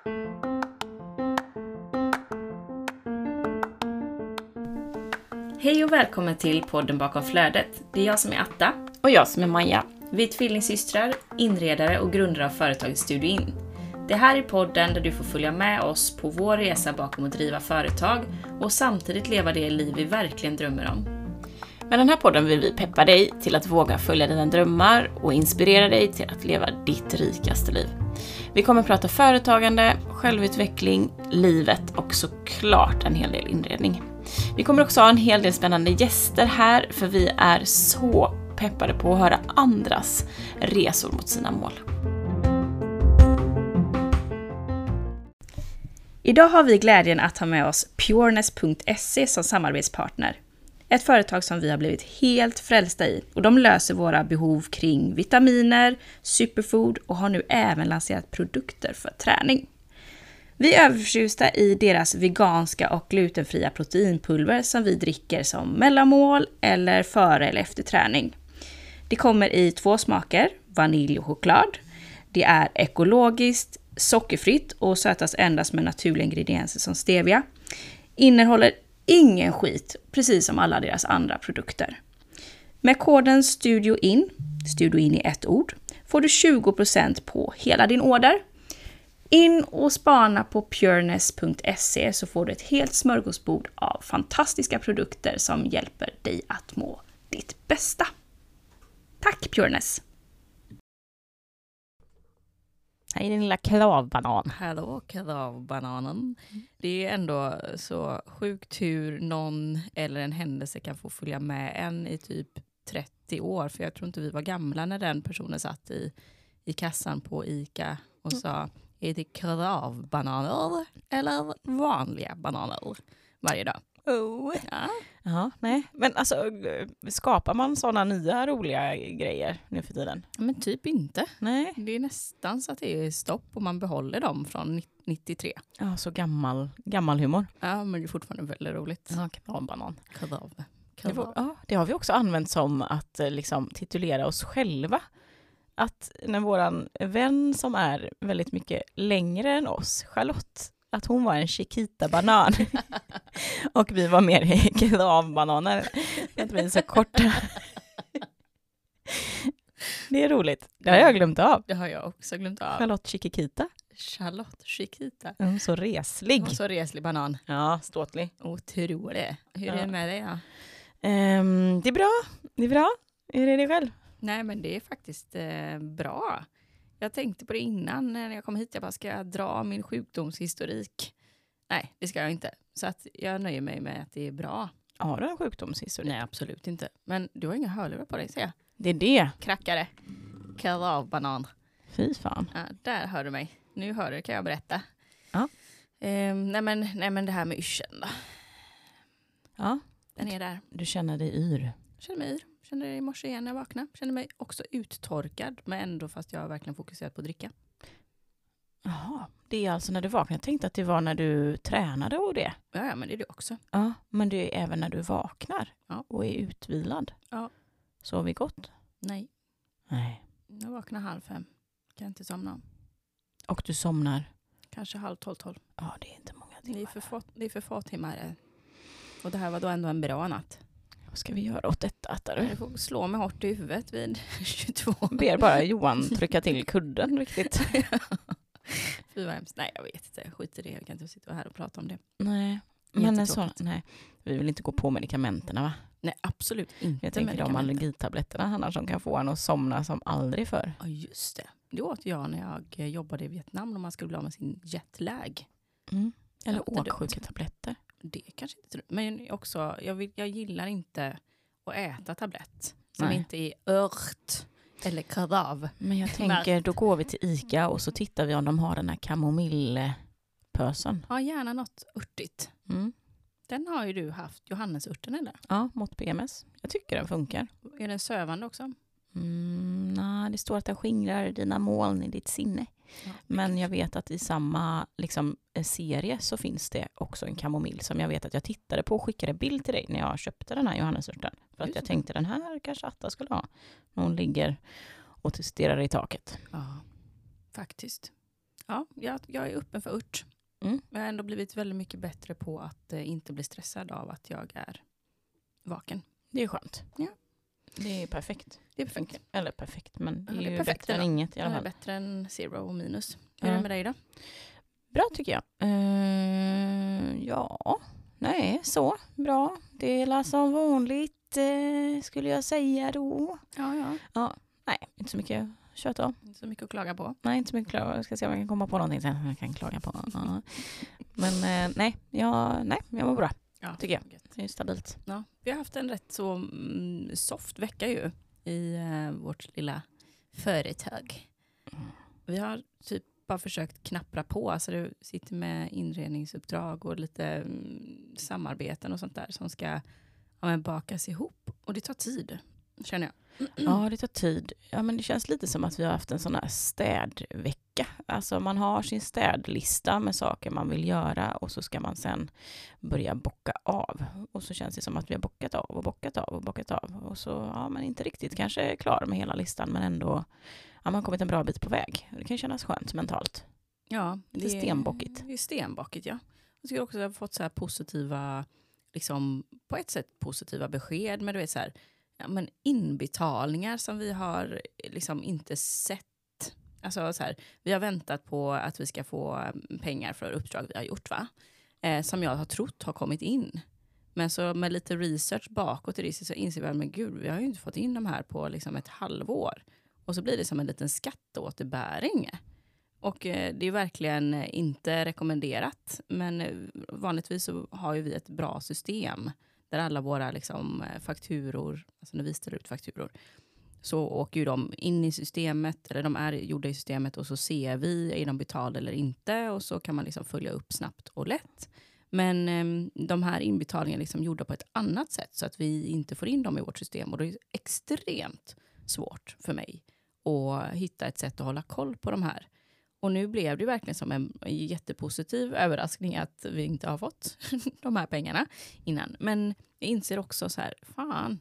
Hej och välkommen till podden Bakom flödet. Det är jag som är Atta. Och jag som är Maja. Vi är tvillingsystrar, inredare och grundare av företaget Studio In. Det här är podden där du får följa med oss på vår resa bakom att driva företag och samtidigt leva det liv vi verkligen drömmer om. Med den här podden vill vi peppa dig till att våga följa dina drömmar och inspirera dig till att leva ditt rikaste liv. Vi kommer att prata företagande, självutveckling, livet och såklart en hel del inredning. Vi kommer också ha en hel del spännande gäster här för vi är så peppade på att höra andras resor mot sina mål. Idag har vi glädjen att ha med oss Pureness.se som samarbetspartner. Ett företag som vi har blivit helt frälsta i och de löser våra behov kring vitaminer, superfood och har nu även lanserat produkter för träning. Vi är överförtjusta i deras veganska och glutenfria proteinpulver som vi dricker som mellanmål eller före eller efter träning. Det kommer i 2 smaker, vanilj och choklad. Det är ekologiskt, sockerfritt och sötas endast med naturliga ingredienser som stevia. Innehåller ingen skit, precis som alla deras andra produkter. Med koden Studio In i ett ord, får du 20% på hela din order. In och spana på pureness.se så får du ett helt smörgåsbord av fantastiska produkter som hjälper dig att må ditt bästa. Tack Pureness! Hej din lilla kravbanan. Hallå kravbananen. Det är ändå så sjukt hur någon eller en händelse kan få följa med en i typ 30 år. För jag tror inte vi var gamla när den personen satt i kassan på ICA och sa: är det kravbananer eller vanliga bananer varje dag? Oh. Ja. Ja, nej. Men alltså, skapar man sådana nya roliga grejer nu för tiden? Men typ inte. Nej. Det är nästan så att det är stopp och man behåller dem från 93. Ja, så gammal humor. Ja, men det är fortfarande väldigt roligt. Ja, kravbanan. Krav. Ja, det har vi också använt som att liksom titulera oss själva. Att när våran vän som är väldigt mycket längre än oss, Charlotte, att hon var en Chiquita-banan och vi var mer kravbananer. Att vi är så korta. Det är roligt. Det har jag glömt av. Det har jag också glömt av. Charlotte Chiquita. Charlotte Chiquita. Så reslig. Och så reslig banan. Ja, ståtlig. Otrolig. Hur är det med dig då? Det är bra. Det är bra. Hur är det själv? Nej, men det är faktiskt bra. Jag tänkte på det innan när jag kom hit. Jag bara, ska jag dra min sjukdomshistorik? Nej, det ska jag inte. Så att jag nöjer mig med att det är bra. Har du en sjukdomshistorik? Nej, absolut inte. Men du har inga hörlurar på dig, ser jag. Det är det. Krackare. Kravbanan. Fy fan. Ja, där hör du mig. Nu hör du, kan jag berätta. Ja. Nej, men det här med yrseln då. Ja. Den är där. Du känner dig yr. Känner mig yr. Kände det i morse igen när jag vaknade. Kände mig också uttorkad. Men ändå fast jag har verkligen fokuserat på att dricka. Jaha, det är alltså när du vaknar. Jag tänkte att det var när du tränade och det. Ja, men det är det också. Ja, men det är även när du vaknar och är utvilad. Ja. Sover vi gott? Nej. Jag vaknar 5:30. Kan inte somna. Och du somnar? Kanske 11:30. Ja, det är inte många timmar. Det är för få timmar. Och det här var då ändå en bra natt. Vad ska vi göra åt detta? Jag får slå mig hårt i huvudet vid 22. Ber bara Johan trycka till kudden riktigt. Fy vad hemskt. Nej, jag vet inte. Skit i det. Jag kan inte sitta här och prata om det. Nej, men en sån, nej. Vi vill inte gå på medikamenterna, va? Nej, absolut inte. Jag tänker de allergitabletterna annars som kan få en att somna som aldrig förr. Ja, just det. Det åt jag när jag jobbade i Vietnam och man skulle bli av med sin jetlag. Eller åksjuketabletter. Det kanske inte. Men också, jag gillar inte att äta tablett som inte är ört eller krav. Men jag tänker, då går vi till ICA och så tittar vi om de har den här kamomillepösen. Ja, gärna något örtigt. Den har ju du haft, Johannesurten eller? Ja, mot PMS. Jag tycker den funkar. Är den sövande också? Nej, det står att den skingrar dina moln i ditt sinne. Ja, men jag vet att i samma serie så finns det också en kamomill som jag vet att jag tittade på och skickade bild till dig när jag köpte den här Johannesurten. För att jag tänkte den här kanske Atta skulle ha. När hon ligger och stirrar i taket. Ja, faktiskt. Ja, jag är öppen för ört. Mm. Jag har ändå blivit väldigt mycket bättre på att inte bli stressad av att jag är vaken. Det är skönt. Ja. Det är perfekt. Det är perfekt. Eller perfekt, men det är det är ju perfekt bättre än ändå. inget i alla Det är fall. bättre än 0 och minus. Hur är det med dig då? Bra tycker jag. Ja, nej, så bra. Det är som vanligt skulle jag säga då. Ja. Nej, inte så mycket kött av. Inte så mycket att klaga på. Nej, inte så mycket klaga. Jag ska se om jag kan komma på någonting sen jag kan klaga på. Ja. Men nej, jag mår bra. Ja, tycker jag. Det är stabilt. Ja, vi har haft en rätt så soft vecka ju i vårt lilla företag. Vi har typ bara försökt knappra på. Alltså det sitter med inredningsuppdrag och lite samarbeten och sånt där som ska bakas ihop. Och det tar tid, känner jag. Ja, det tar tid. Ja, men det känns lite som att vi har haft en sån här städvecka. Alltså man har sin städlista med saker man vill göra och så ska man sen börja bocka av. Och så känns det som att vi har bockat av och bockat av och bockat av. Och så ja, man inte riktigt kanske klar med hela listan, men ändå man har kommit en bra bit på väg. Det kan kännas skönt mentalt. Ja, det är stenbockigt. Det är stenbockigt, ja. Jag tycker också att jag har fått så här positiva, liksom på ett sätt positiva besked, men du vet så här, men inbetalningar som vi har liksom inte sett. Alltså så här, vi har väntat på att vi ska få pengar för uppdrag vi har gjort, va? Som jag har trott har kommit in. Men så med lite research bakåt i det så inser vi att men gud, vi har ju inte fått in de här på liksom ett halvår. Och så blir det som en liten skatteåterbäring. Och det är verkligen inte rekommenderat. Men vanligtvis så har ju vi ett bra system där alla våra liksom fakturor, alltså när vi ställer ut fakturor, så åker ju de in i systemet, eller de är gjorda i systemet och så ser vi, är de betalda eller inte, och så kan man liksom följa upp snabbt och lätt. Men de här inbetalningarna är liksom gjorda på ett annat sätt så att vi inte får in dem i vårt system, och det är extremt svårt för mig att hitta ett sätt att hålla koll på de här. Och nu blev det verkligen som en jättepositiv överraskning att vi inte har fått de här pengarna innan. Men jag inser också så här, fan,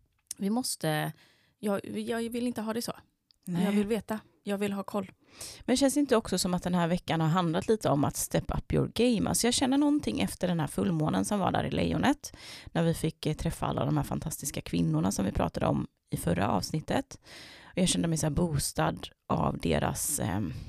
vi måste, jag vill inte ha det så. Nej. Jag vill veta, jag vill ha koll. Men känns det inte också som att den här veckan har handlat lite om att step up your game? Alltså jag känner någonting efter den här fullmånen som var där i Lejonet, när vi fick träffa alla de här fantastiska kvinnorna som vi pratade om i förra avsnittet. Och jag kände mig så här boostad av deras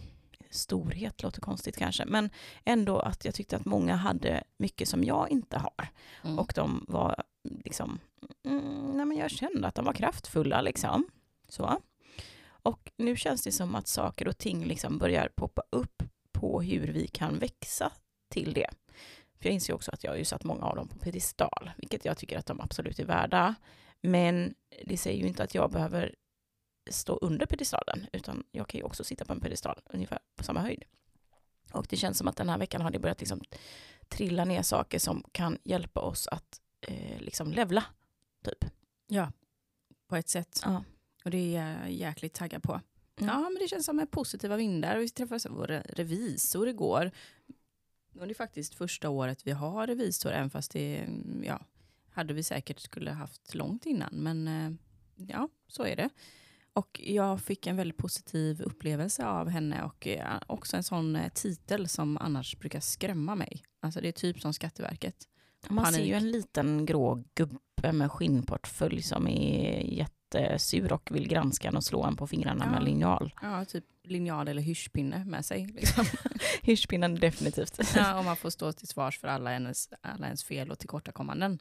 storhet, låter konstigt kanske, men ändå att jag tyckte att många hade mycket som jag inte har. Och de var liksom, nej men jag kände att de var kraftfulla liksom. Så. Och nu känns det som att saker och ting liksom börjar poppa upp på hur vi kan växa till det. För jag inser också att jag har ju satt många av dem på pedestal, vilket jag tycker att de absolut är värda. Men det säger ju inte att jag behöver stå under pedestalen, utan jag kan ju också sitta på en pedestal ungefär på samma höjd. Och det känns som att den här veckan har det börjat liksom trilla ner saker som kan hjälpa oss att liksom levla, typ. Ja, på ett sätt. Ja. Och det är jag jäkligt taggad på. Ja, men det känns som en positiva vindar. Vi träffade vår revisor igår. Och det är faktiskt första året vi har revisor, även fast det hade vi säkert skulle haft långt innan. Men ja, så är det. Och jag fick en väldigt positiv upplevelse av henne, och också en sån titel som annars brukar skrämma mig. Alltså det är typ som Skatteverket. Man ser ju en liten grå gubbe med skinnportfölj som är jättesur och vill granska och slå en på fingrarna med linjal. Ja, typ linjal eller hyschpinne med sig. Liksom. Hyschpinnen definitivt. Ja, och man får stå till svars för alla ens fel och tillkortakommanden.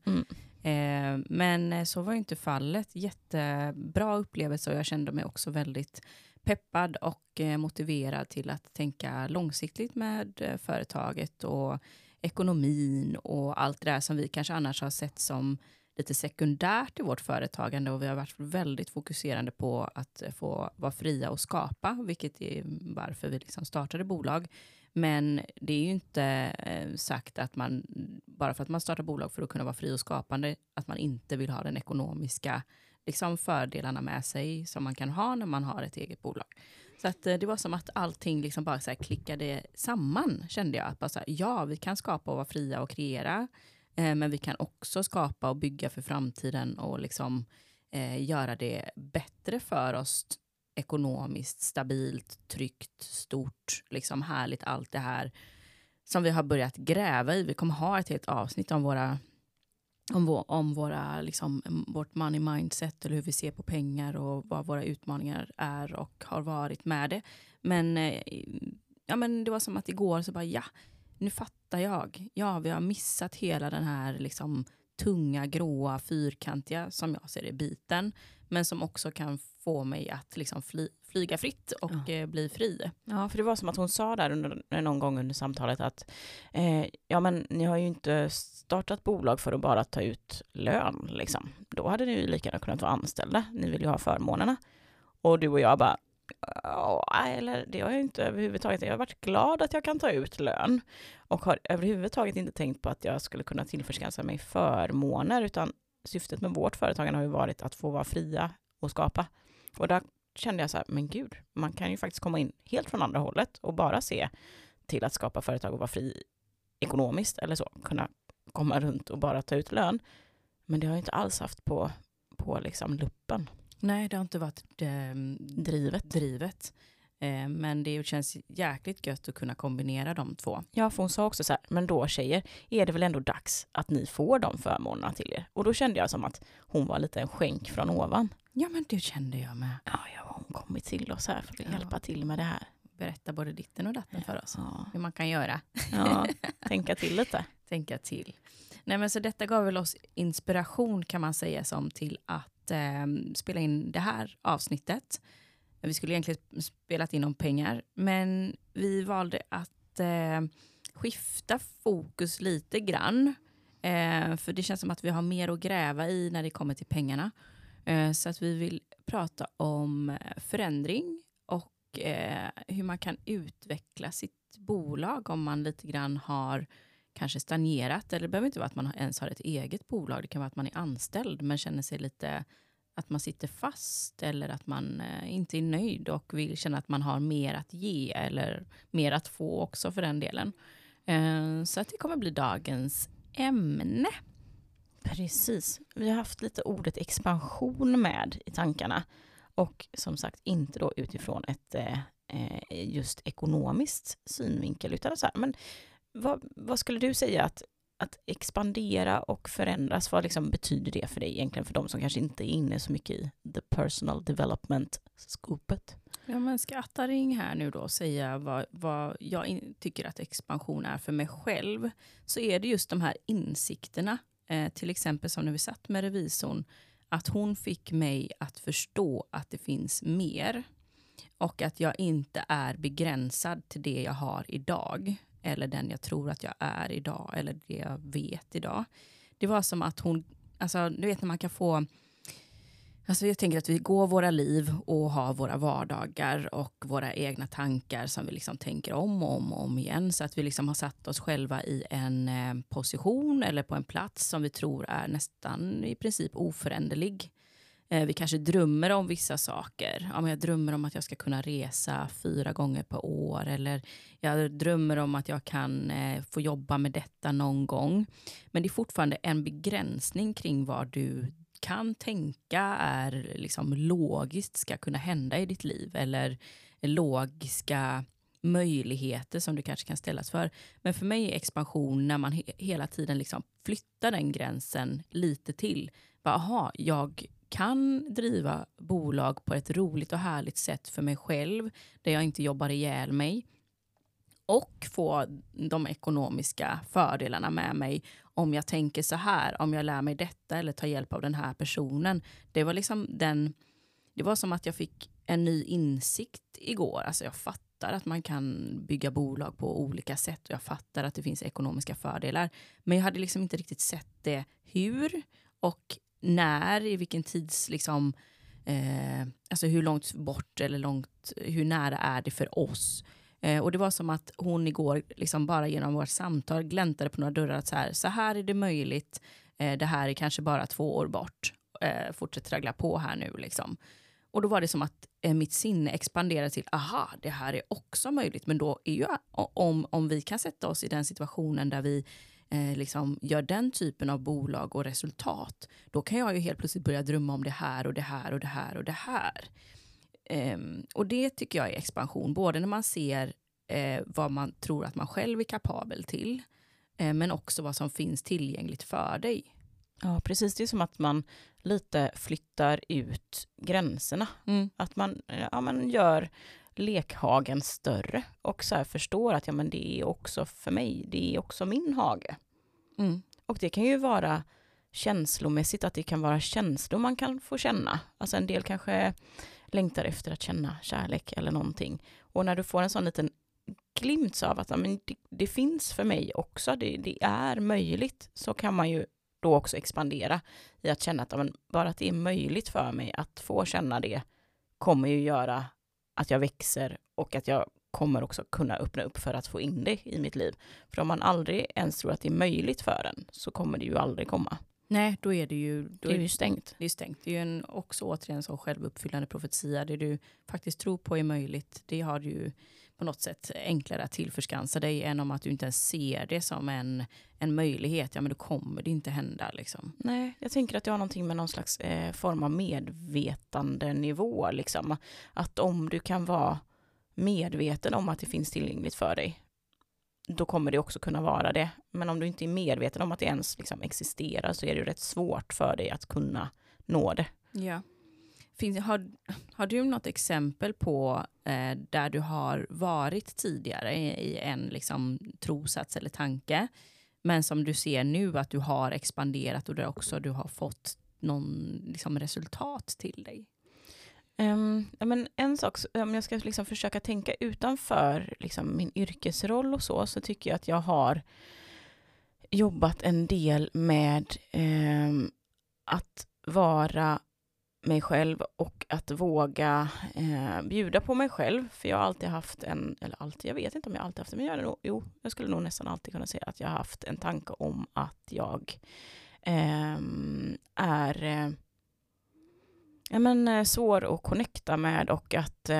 Men så var ju inte fallet. Jättebra upplevelse, och jag kände mig också väldigt peppad och motiverad till att tänka långsiktigt med företaget och ekonomin och allt det där som vi kanske annars har sett som lite sekundärt i vårt företagande, och vi har varit väldigt fokuserande på att få vara fria och skapa, vilket är varför vi liksom startade bolag. Men det är ju inte sagt att man, bara för att man startar bolag för att kunna vara fri och skapande, att man inte vill ha den ekonomiska liksom fördelarna med sig som man kan ha när man har ett eget bolag. Så att det var som att allting liksom bara så här klickade samman, kände jag. Att bara så här, ja, vi kan skapa och vara fria och kreera, men vi kan också skapa och bygga för framtiden och liksom göra det bättre för oss ekonomiskt stabilt, tryggt, stort, liksom härligt, allt det här som vi har börjat gräva i. Vi kommer ha ett helt avsnitt om våra liksom, vårt money mindset eller hur vi ser på pengar och vad våra utmaningar är och har varit med det. Men det var som att igår så bara, nu fattar jag. Ja, vi har missat hela den här liksom tunga, gråa, fyrkantiga, som jag ser det, biten. Men som också kan få mig att liksom flyga fritt och bli fri. Ja, för det var som att hon sa där någon gång under samtalet att men ni har ju inte startat bolag för att bara ta ut lön. Liksom. Då hade ni ju lika gärna kunnat vara anställda. Ni vill ju ha förmånerna. Och du och jag bara, eller det har jag inte överhuvudtaget. Jag har varit glad att jag kan ta ut lön och har överhuvudtaget inte tänkt på att jag skulle kunna tillförskansa mig förmåner, utan syftet med vårt företagande har ju varit att få vara fria och skapa. Och där kände jag så här, men gud, man kan ju faktiskt komma in helt från andra hållet och bara se till att skapa företag och vara fri ekonomiskt eller så, kunna komma runt och bara ta ut lön. Men det har jag inte alls haft på liksom luppen. Nej, det har inte varit drivet. Men det känns jäkligt gött att kunna kombinera de två. Ja, för hon sa också så här, men då tjejer, är det väl ändå dags att ni får de förmånerna till er? Och då kände jag som att hon var lite en skänk från ovan. Ja, men det kände jag med. Ja, hon kommit till oss här för att hjälpa till med det här. Berätta både ditten och datten för oss. Hur man kan göra. Ja, tänka till lite. Tänka till. Nej, men så detta gav väl oss inspiration, kan man säga, som till att spela in det här avsnittet. Vi skulle egentligen spelat in om pengar, men vi valde att skifta fokus lite grann. För det känns som att vi har mer att gräva i när det kommer till pengarna. Så att vi vill prata om förändring och hur man kan utveckla sitt bolag om man lite grann har kanske stagnerat. Eller det behöver inte vara att man ens har ett eget bolag. Det kan vara att man är anställd men känner sig lite att man sitter fast eller att man inte är nöjd och vill känna att man har mer att ge eller mer att få också för den delen. Så att det kommer bli dagens ämne. Precis. Vi har haft lite ordet expansion med i tankarna och som sagt inte då utifrån ett just ekonomiskt synvinkel utan så här, men vad skulle du säga att expandera och förändras, vad liksom betyder det för dig egentligen, för de som kanske inte är inne så mycket i the personal development-skopet? Ja, men ska Attaring här nu då säga vad jag tycker att expansion är för mig själv, så är det just de här insikterna. Till exempel som när vi satt med revisorn, att hon fick mig att förstå att det finns mer och att jag inte är begränsad till det jag har idag eller den jag tror att jag är idag eller det jag vet idag. Det var som att hon, alltså du vet när man kan få, alltså jag tänker att vi går våra liv och har våra vardagar och våra egna tankar som vi liksom tänker om igen, så att vi liksom har satt oss själva i en position eller på en plats som vi tror är nästan i princip oföränderlig. Vi kanske drömmer om vissa saker. Ja, men jag drömmer om att jag ska kunna resa 4 gånger per år. Eller jag drömmer om att jag kan få jobba med detta någon gång. Men det är fortfarande en begränsning kring vad du kan tänka är liksom logiskt ska kunna hända i ditt liv. Eller logiska möjligheter som du kanske kan ställas för. Men för mig är expansion när man hela tiden liksom flyttar den gränsen lite till. Aha, jag kan driva bolag på ett roligt och härligt sätt för mig själv, där jag inte jobbar ihjäl mig, och få de ekonomiska fördelarna med mig om jag tänker så här, om jag lär mig detta eller tar hjälp av den här personen. Det var liksom det var som att jag fick en ny insikt igår. Alltså jag fattar att man kan bygga bolag på olika sätt och jag fattar att det finns ekonomiska fördelar, men jag hade liksom inte riktigt sett det hur och när, i vilken tids liksom, alltså hur långt bort eller hur nära är det för oss. Och det var som att hon igår liksom bara genom vårt samtal gläntade på några dörrar att så här är det möjligt, det här är kanske bara 2 år bort, fortsätt traggla på här nu liksom. Och då var det som att mitt sinne expanderade till, aha, det här är också möjligt, men då är ju, om vi kan sätta oss i den situationen där vi liksom gör den typen av bolag och resultat, då kan jag ju helt plötsligt börja drömma om det här och det här och det här och det här. Och det tycker jag är expansion, både när man ser vad man tror att man själv är kapabel till, men också vad som finns tillgängligt för dig. Ja, precis. Det är som att man lite flyttar ut gränserna. Att man gör lekhagen större och så här förstår att det är också för mig, det är också min hage. Och det kan ju vara känslomässigt, att det kan vara känslor man kan få känna. Alltså en del kanske längtar efter att känna kärlek eller någonting. Och när du får en sån liten glimt av att det finns för mig också, det är möjligt, så kan man ju då också expandera i att känna att bara att det är möjligt för mig att få känna det kommer ju göra att jag växer och att jag kommer också kunna öppna upp för att få in det i mitt liv. För om man aldrig ens tror att det är möjligt för en, så kommer det ju aldrig komma. Nej, då är det ju... Det är ju stängt. Det är stängt. Det är ju också återigen så självuppfyllande profetia. Det du faktiskt tror på är möjligt. Det har du ju på något sätt enklare att tillförskansa dig än om att du inte ens ser det som en möjlighet. Ja, men då kommer det inte hända liksom. Nej, jag tänker att det har någonting med någon slags form av medvetandenivå liksom. Att om du kan vara medveten om att det finns tillgängligt för dig, då kommer det också kunna vara det. Men om du inte är medveten om att det ens liksom existerar, så är det ju rätt svårt för dig att kunna nå det. Ja. Har du något exempel på där du har varit tidigare i en liksom trosats eller tanke, men som du ser nu att du har expanderat och där också du har fått någon liksom resultat till dig? Men en sak, om jag ska liksom försöka tänka utanför liksom min yrkesroll och så tycker jag att jag har jobbat en del med att vara mig själv och att våga bjuda på mig själv. För jag har alltid haft jag vet inte om jag alltid haft det, men jag skulle nog nästan alltid kunna säga att jag har haft en tanke om att jag är svår att connecta med, och att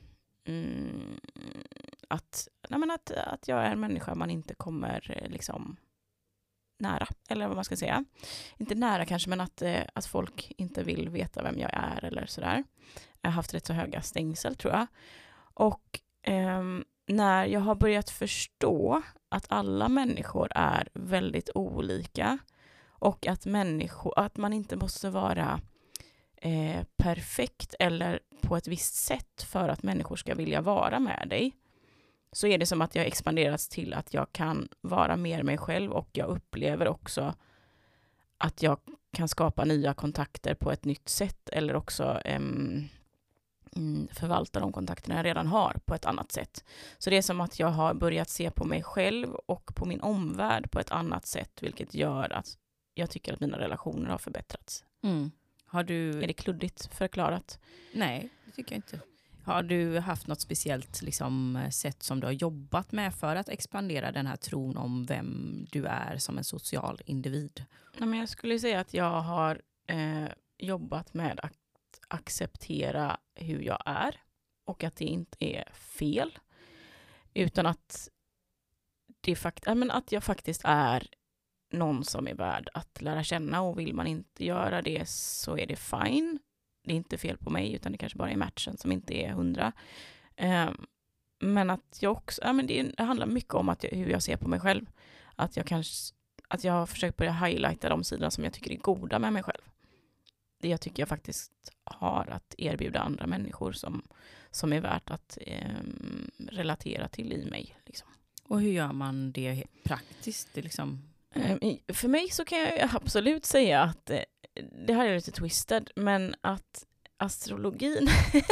jag är en människa man inte kommer liksom nära, eller vad man ska säga. Inte nära kanske, men att folk inte vill veta vem jag är eller sådär. Jag har haft rätt så höga stängsel, tror jag. Och när jag har börjat förstå att alla människor är väldigt olika, och att man inte måste vara perfekt eller på ett visst sätt för att människor ska vilja vara med dig, så är det som att jag expanderats till att jag kan vara mer mig själv, och jag upplever också att jag kan skapa nya kontakter på ett nytt sätt, eller också förvalta de kontakterna jag redan har på ett annat sätt. Så det är som att jag har börjat se på mig själv och på min omvärld på ett annat sätt, vilket gör att jag tycker att mina relationer har förbättrats. Är det kluddigt förklarat? Nej, det tycker jag inte. Har du haft något speciellt liksom, sätt som du har jobbat med för att expandera den här tron om vem du är som en social individ? Men jag skulle säga att jag har jobbat med att acceptera hur jag är, och att det inte är fel, utan att att jag faktiskt är någon som är värd att lära känna, och vill man inte göra det så är det fine. Det är inte fel på mig, utan det kanske bara är matchen som inte är 100. Men att jag också, det handlar mycket om hur jag ser på mig själv. Att jag har försökt börja highlighta de sidorna som jag tycker är goda med mig själv. Det jag tycker jag faktiskt har att erbjuda andra människor som är värt att relatera till i mig. Liksom. Och hur gör man det praktiskt? Det liksom... För mig så kan jag absolut säga att det här är lite twisted, men att astrologin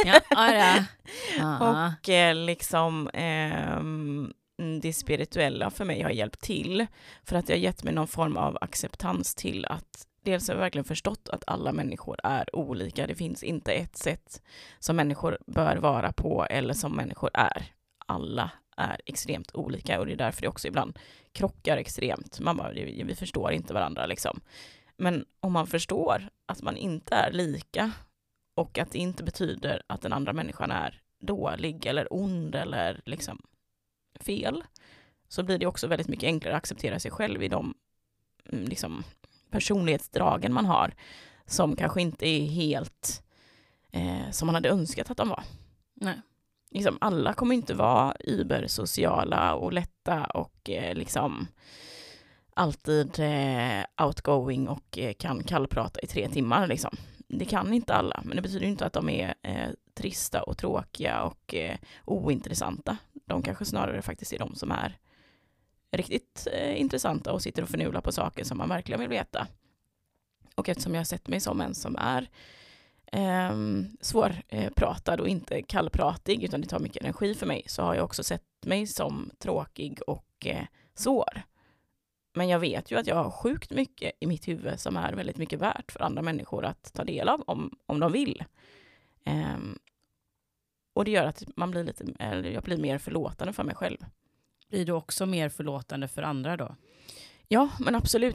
och liksom det spirituella för mig har hjälpt till, för att jag har gett mig någon form av acceptans till att dels har jag verkligen förstått att alla människor är olika. Det finns inte ett sätt som människor bör vara på eller som människor är. Alla är extremt olika, och det är därför det också ibland krockar extremt. Vi förstår inte varandra liksom. Men om man förstår att man inte är lika, och att det inte betyder att den andra människan är dålig eller ond eller liksom fel, så blir det också väldigt mycket enklare att acceptera sig själv i de liksom personlighetsdragen man har, som kanske inte är helt som man hade önskat att de var. Nej. Liksom, alla kommer inte vara übersociala och lätta och liksom alltid outgoing och kan kallprata i 3 timmar. Liksom. Det kan inte alla, men det betyder inte att de är trista och tråkiga och ointressanta. De kanske snarare faktiskt är de som är riktigt intressanta och sitter och förnular på saker som man verkligen vill veta. Och eftersom jag har sett mig som en som är svårpratad och inte kallpratig, utan det tar mycket energi för mig, så har jag också sett mig som tråkig och svår. Men jag vet ju att jag har sjukt mycket i mitt huvud som är väldigt mycket värt för andra människor att ta del av om de vill. Och det gör att jag blir mer förlåtande för mig själv. Blir du också mer förlåtande för andra då? Ja, men absolut.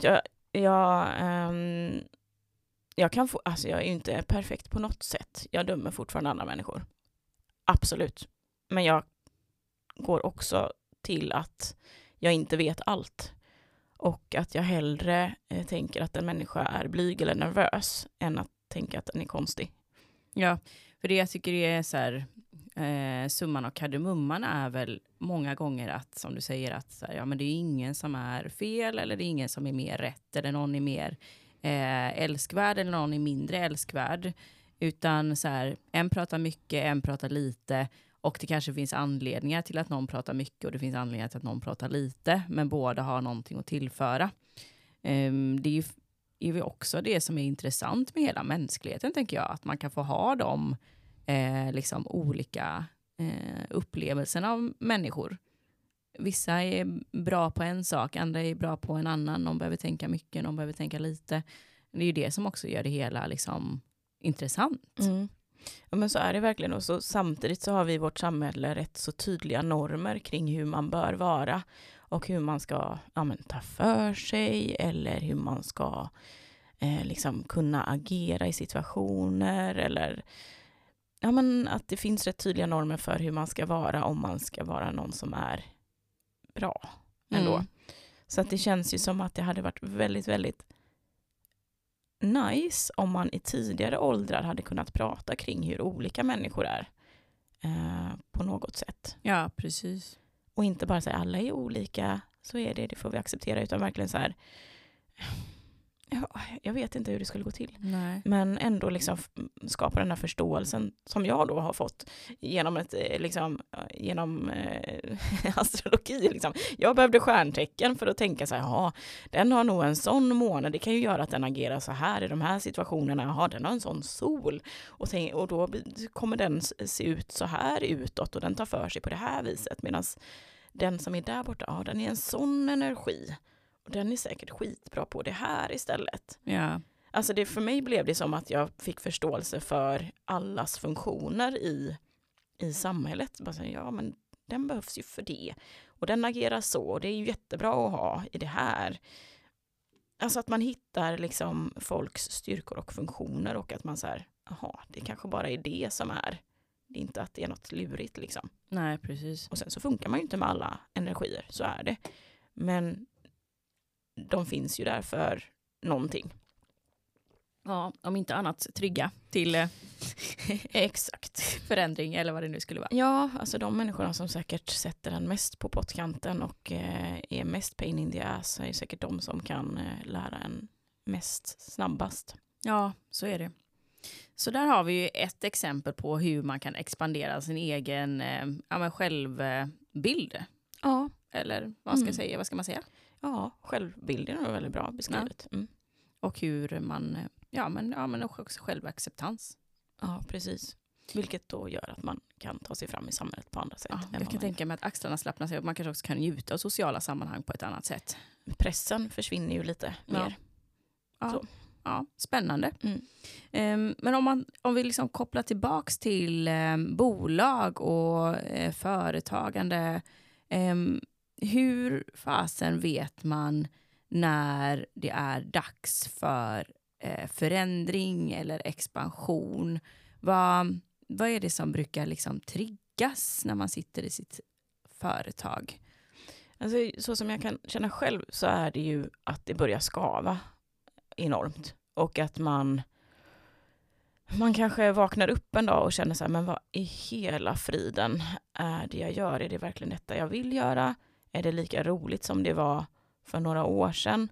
Jag kan få, alltså jag är ju inte perfekt på något sätt. Jag dömer fortfarande andra människor. Absolut. Men jag går också till att jag inte vet allt. Och att jag hellre tänker att en människa är blyg eller nervös än att tänka att den är konstig. Ja, för det jag tycker det är så här, summan och kardemumman är väl många gånger att, som du säger, att så här, ja, men det är ingen som är fel eller det är ingen som är mer rätt eller någon är mer älskvärd eller någon är mindre älskvärd. Utan så här, en pratar mycket, en pratar lite. Och det kanske finns anledningar till att någon pratar mycket och det finns anledningar till att någon pratar lite. Men båda har någonting att tillföra. Det är ju också det som är intressant med hela mänskligheten, tänker jag. Att man kan få ha de liksom olika upplevelserna av människor. Vissa är bra på en sak, andra är bra på en annan. Någon behöver tänka mycket, någon behöver tänka lite. Det är ju det som också gör det hela liksom intressant. Mm. Ja, men så är det verkligen. Och så, samtidigt så har vi i vårt samhälle rätt så tydliga normer kring hur man bör vara och hur man ska ta för sig eller hur man ska liksom kunna agera i situationer eller att det finns rätt tydliga normer för hur man ska vara om man ska vara någon som är bra ändå. Så att det känns ju som att det hade varit väldigt, väldigt nice om man i tidigare åldrar hade kunnat prata kring hur olika människor är på något sätt. Ja, precis. Och inte bara säga alla är olika, så är det får vi acceptera, utan verkligen så här, jag vet inte hur det skulle gå till. Nej. Men ändå liksom skapa den här förståelsen som jag då har fått genom astrologi. Liksom. Jag behövde stjärntecken för att tänka så här, ja, den har nog en sån måne, det kan ju göra att den agerar så här i de här situationerna. Ja, den har en sån sol och då kommer den se ut så här utåt och den tar för sig på det här viset, medan den som är där borta, ja, den är en sån energi. Och den är säkert skitbra på det här istället. Ja. Alltså för mig blev det som att jag fick förståelse för allas funktioner i samhället. Bara så, ja, men den behövs ju för det. Och den agerar så. Och det är ju jättebra att ha i det här. Alltså att man hittar liksom folks styrkor och funktioner. Och att man så här, jaha, det kanske bara är det som är. Det är inte att det är något lurigt liksom. Nej, precis. Och sen så funkar man ju inte med alla energier, så är det. Men de finns ju där för någonting. Ja, om inte annat trygga till exakt förändring eller vad det nu skulle vara. Ja, alltså de människorna som säkert sätter den mest på pottkanten och är mest pain in the ass är säkert de som kan lära en mest snabbast. Ja, så är det. Så där har vi ju ett exempel på hur man kan expandera sin egen självbild. Ja. Eller vad ska man säga? Ja, självbilden är väldigt bra beskrivet. Ja. Och hur man, men också självacceptans. Ja, precis. Vilket då gör att man kan ta sig fram i samhället på andra sätt. Ja, jag kan tänka mig att axlarna slappnar sig och man kanske också kan njuta av sociala sammanhang på ett annat sätt. Pressen försvinner ju lite mer. Ja, spännande. Men om vi liksom kopplar tillbaks till bolag och företagande, hur fasen vet man när det är dags för förändring eller expansion? Vad är det som brukar liksom triggas när man sitter i sitt företag? Alltså, så som jag kan känna själv så är det ju att det börjar skava enormt. Och att man man kanske vaknar upp en dag och känner så här, men vad i hela friden är det jag gör? Är det verkligen detta jag vill göra? Är det lika roligt som det var för några år sedan?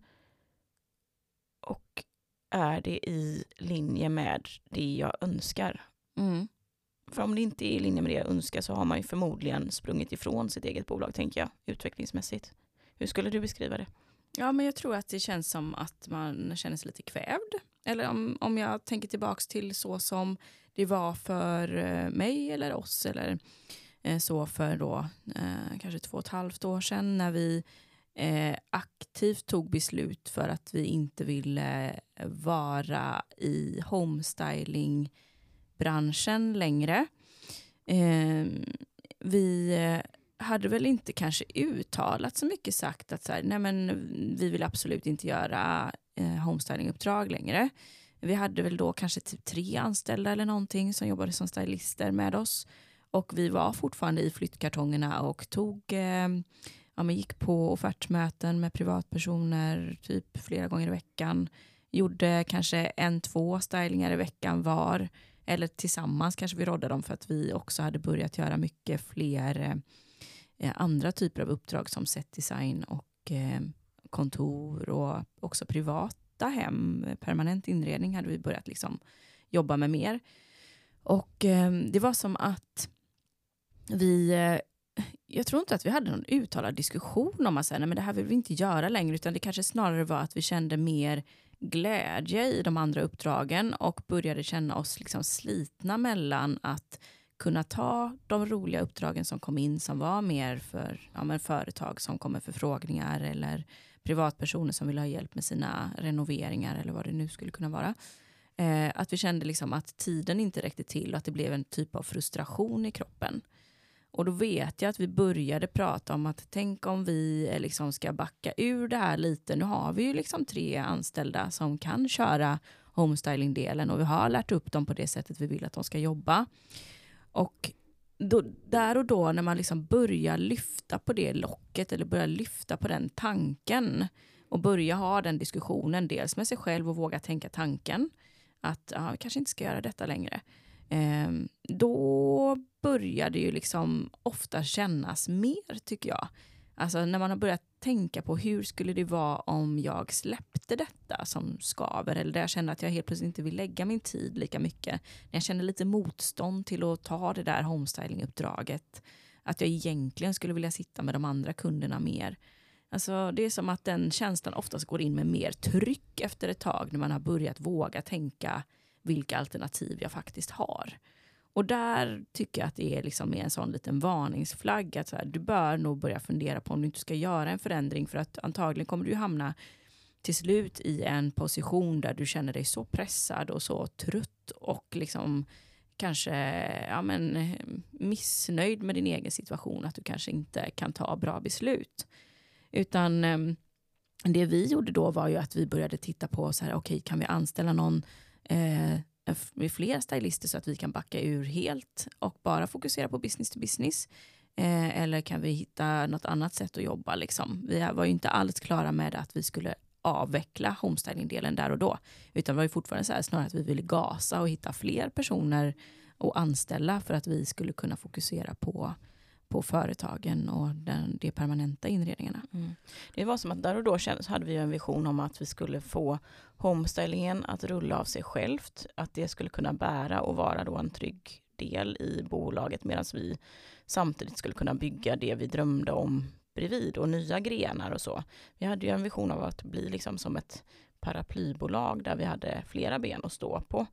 Och är det i linje med det jag önskar? För om det inte är i linje med det jag önskar så har man ju förmodligen sprungit ifrån sitt eget bolag, tänker jag, utvecklingsmässigt. Hur skulle du beskriva det? Ja, men jag tror att det känns som att man känner sig lite kvävd. Eller om jag tänker tillbaks till så som det var för mig eller oss, eller så för då kanske 2,5 år sedan, när vi aktivt tog beslut för att vi inte ville vara i homestyling-branschen längre. Vi hade väl inte kanske uttalat så mycket sagt att så här, nej men vi vill absolut inte göra homestyling-uppdrag längre. Vi hade väl då kanske typ 3 anställda eller någonting som jobbade som stylister med oss. Och vi var fortfarande i flyttkartongerna och gick på offertmöten med privatpersoner typ flera gånger i veckan. Gjorde kanske 1-2 stylingar i veckan var. Eller tillsammans kanske vi rådde dem, för att vi också hade börjat göra mycket fler andra typer av uppdrag som setdesign och kontor och också privata hem, permanent inredning hade vi börjat liksom jobba med mer. Och det var som att jag tror inte att vi hade någon uttalad diskussion om att säga, nej men det här vill vi inte göra längre, utan det kanske snarare var att vi kände mer glädje i de andra uppdragen och började känna oss liksom slitna mellan att kunna ta de roliga uppdragen som kom in, som var mer för företag som kommer förfrågningar eller privatpersoner som vill ha hjälp med sina renoveringar eller vad det nu skulle kunna vara. Att vi kände liksom att tiden inte räckte till och att det blev en typ av frustration i kroppen. Och då vet jag att vi började prata om att tänk om vi liksom ska backa ur det här lite. Nu har vi ju liksom 3 anställda som kan köra homestyling-delen och vi har lärt upp dem på det sättet vi vill att de ska jobba. Och där och då när man liksom börjar lyfta på det locket eller börjar lyfta på den tanken och börja ha den diskussionen dels med sig själv och våga tänka tanken att vi kanske inte ska göra detta längre. Då börjar det ju liksom ofta kännas mer, tycker jag. Alltså när man har börjat tänka på hur skulle det vara om jag släppte detta som skaver, eller där jag känner att jag helt plötsligt inte vill lägga min tid lika mycket. När jag känner lite motstånd till att ta det där homestyling-uppdraget. Att jag egentligen skulle vilja sitta med de andra kunderna mer. Alltså det är som att den känslan oftast går in med mer tryck efter ett tag när man har börjat våga tänka vilka alternativ jag faktiskt har. Och där tycker jag att det är liksom en sån liten varningsflagg att så här, du bör nog börja fundera på om du inte ska göra en förändring, för att antagligen kommer du hamna till slut i en position där du känner dig så pressad och så trött och liksom kanske missnöjd med din egen situation att du kanske inte kan ta bra beslut. Utan det vi gjorde då var ju att vi började titta på så här, okej, kan vi anställa någon med fler stylister så att vi kan backa ur helt och bara fokusera på business to business, eller kan vi hitta något annat sätt att jobba liksom. Vi var ju inte alls klara med att vi skulle avveckla homestyling-delen där och då, utan det var ju fortfarande så här, snarare att vi ville gasa och hitta fler personer och anställa för att vi skulle kunna fokusera på företagen och de permanenta inredningarna. Det var som att där och då hade vi en vision om att vi skulle få homestylingen att rulla av sig självt, att det skulle kunna bära och vara då en trygg del i bolaget, medan vi samtidigt skulle kunna bygga det vi drömde om bredvid och nya grenar och så. Vi hade ju en vision av att bli liksom som ett paraplybolag där vi hade flera ben att stå på.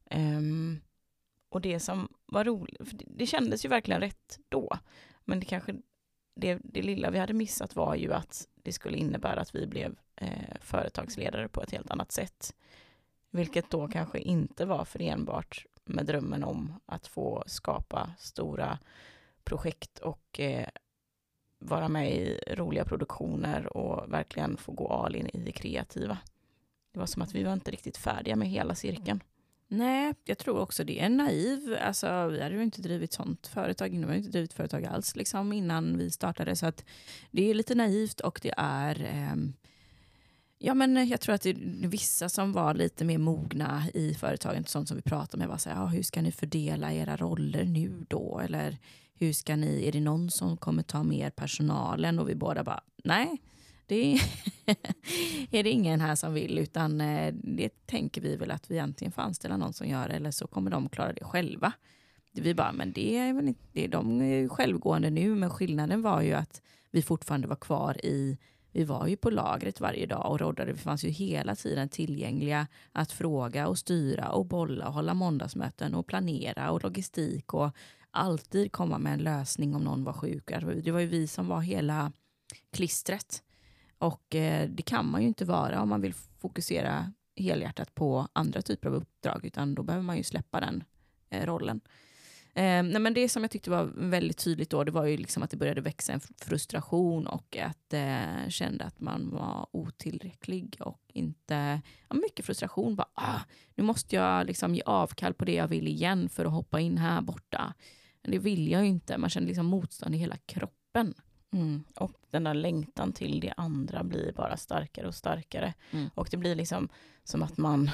Och det som var roligt, för det kändes ju verkligen rätt då, men det kanske det lilla vi hade missat var ju att det skulle innebära att vi blev företagsledare på ett helt annat sätt, vilket då kanske inte var förenbart med drömmen om att få skapa stora projekt och vara med i roliga produktioner och verkligen få gå all in i det kreativa. Det var som att vi var inte riktigt färdiga med hela cirkeln. Nej, jag tror också det är naiv. Alltså, vi hade ju inte drivit sånt företag. Vi hade inte drivit företag alls liksom, innan vi startade. Så att det är lite naivt och det är Ja, men jag tror att det är vissa som var lite mer mogna i företagen, sånt som vi pratade med, var så här, hur ska ni fördela era roller nu då? Eller hur ska ni, är det någon som kommer ta mer personalen? Och vi båda bara, nej, det är det ingen här som vill, utan det tänker vi väl att vi antingen får anställa någon som gör det, eller så kommer de klara det själva. Vi bara, men det är väl inte, de är ju självgående nu, men skillnaden var ju att vi fortfarande var kvar vi var ju på lagret varje dag och roddade. Vi fanns ju hela tiden tillgängliga att fråga och styra och bolla och hålla måndagsmöten och planera och logistik och alltid komma med en lösning om någon var sjuk. Det var ju vi som var hela klistret. Och det kan man ju inte vara om man vill fokusera helhjärtat på andra typer av uppdrag, utan då behöver man ju släppa den rollen. Nej, men det som jag tyckte var väldigt tydligt då, det var ju liksom att det började växa en frustration och att kände att man var otillräcklig och inte, mycket frustration. Bara, nu måste jag liksom ge avkall på det jag vill igen för att hoppa in här borta. Men det vill jag ju inte, man känner liksom motstånd i hela kroppen. Och den där längtan till det andra blir bara starkare och starkare. Och det blir liksom som att man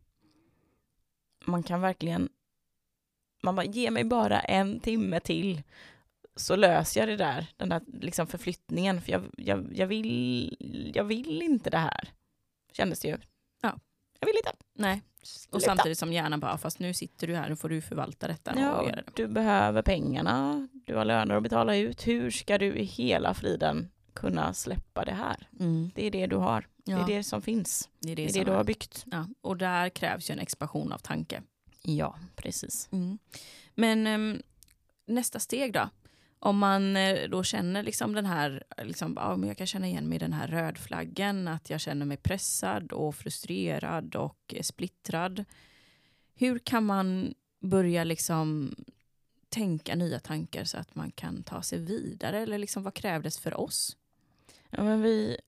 kan verkligen, man bara, ge mig bara 1 timme till så löser jag det där, den där liksom förflyttningen, för jag vill inte det här, kändes det ju. Ja. Jag vill inte. Nej. Och samtidigt som hjärnan bara, fast nu sitter du här, nu får du förvalta detta och göra det. Du behöver pengarna, du har löner att betala ut, hur ska du i hela friden kunna släppa det här? Det är det du har, det är det som finns, det är det du har byggt. Ja. Och där krävs ju en expansion av tanke. Ja, precis. Men nästa steg då? Om man då känner liksom den här, liksom, men jag kan känna igen mig i den här rödflaggen, att jag känner mig pressad och frustrerad och splittrad. Hur kan man börja liksom tänka nya tankar så att man kan ta sig vidare? Eller liksom, vad krävdes för oss? Ja, men vi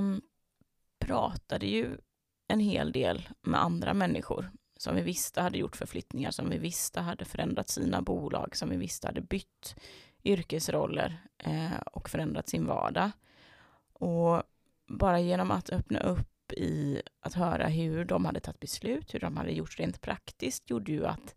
pratade ju en hel del med andra människor som vi visste hade gjort förflyttningar, som vi visste hade förändrat sina bolag, som vi visste hade bytt yrkesroller och förändrat sin vardag. Och bara genom att öppna upp i att höra hur de hade tagit beslut, hur de hade gjort rent praktiskt, gjorde ju att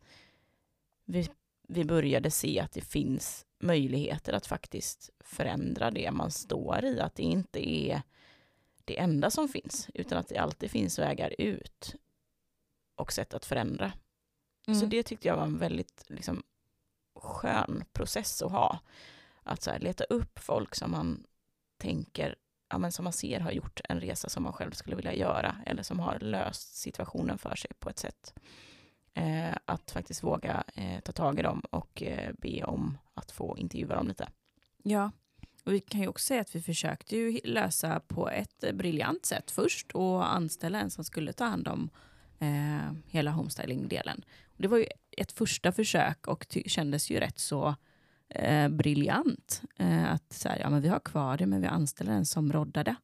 vi började se att det finns möjligheter att faktiskt förändra det man står i, att det inte är det enda som finns, utan att det alltid finns vägar ut och sätt att förändra. Så det tyckte jag var en väldigt liksom skön process att ha. Att så här, leta upp folk som man tänker, som man ser har gjort en resa som man själv skulle vilja göra, eller som har löst situationen för sig på ett sätt. Att faktiskt våga ta tag i dem och be om att få intervjua dem lite. Ja, och vi kan ju också säga att vi försökte ju lösa på ett briljant sätt först och anställa en som skulle ta hand om hela homestyling-delen. Det var ju ett första försök och kändes ju rätt så briljant. Att så här, men vi har kvar det, men vi anställer en som roddade.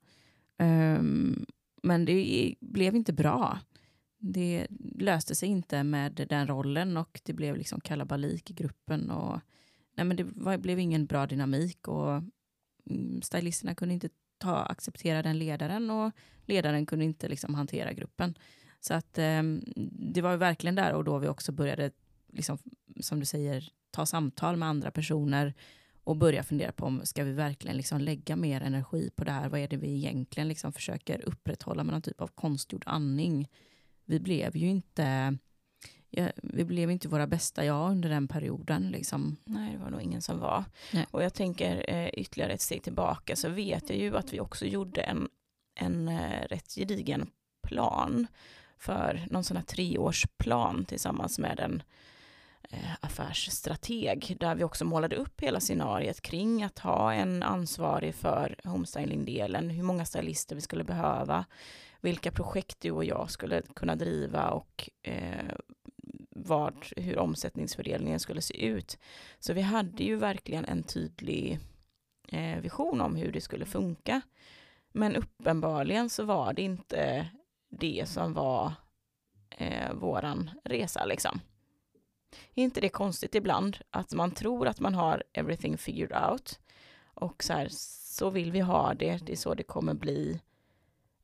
Men det blev inte bra. Det löste sig inte med den rollen och det blev liksom kalabalik i gruppen. Och, men det blev ingen bra dynamik och stylisterna kunde inte acceptera den ledaren och ledaren kunde inte liksom hantera gruppen. Så att det var ju verkligen där och då vi också började, liksom, som du säger, ta samtal med andra personer och börja fundera på om ska vi verkligen liksom lägga mer energi på det här. Vad är det vi egentligen liksom försöker upprätthålla med någon typ av konstgjord andning? Vi blev ju inte våra bästa jag under den perioden. Liksom. Nej, det var nog ingen som var. Nej. Och jag tänker ytterligare ett steg tillbaka så vet jag ju att vi också gjorde en rätt gedigen plan för någon sån här 3-årsplan tillsammans med en affärsstrateg där vi också målade upp hela scenariet kring att ha en ansvarig för homestyling-delen, hur många stylister vi skulle behöva, vilka projekt du och jag skulle kunna driva och hur omsättningsfördelningen skulle se ut. Så vi hade ju verkligen en tydlig vision om hur det skulle funka. Men uppenbarligen så var det inte det som var våran resa liksom. Är inte det konstigt ibland att man tror att man har everything figured out och så vill vi ha det, det är så det kommer bli.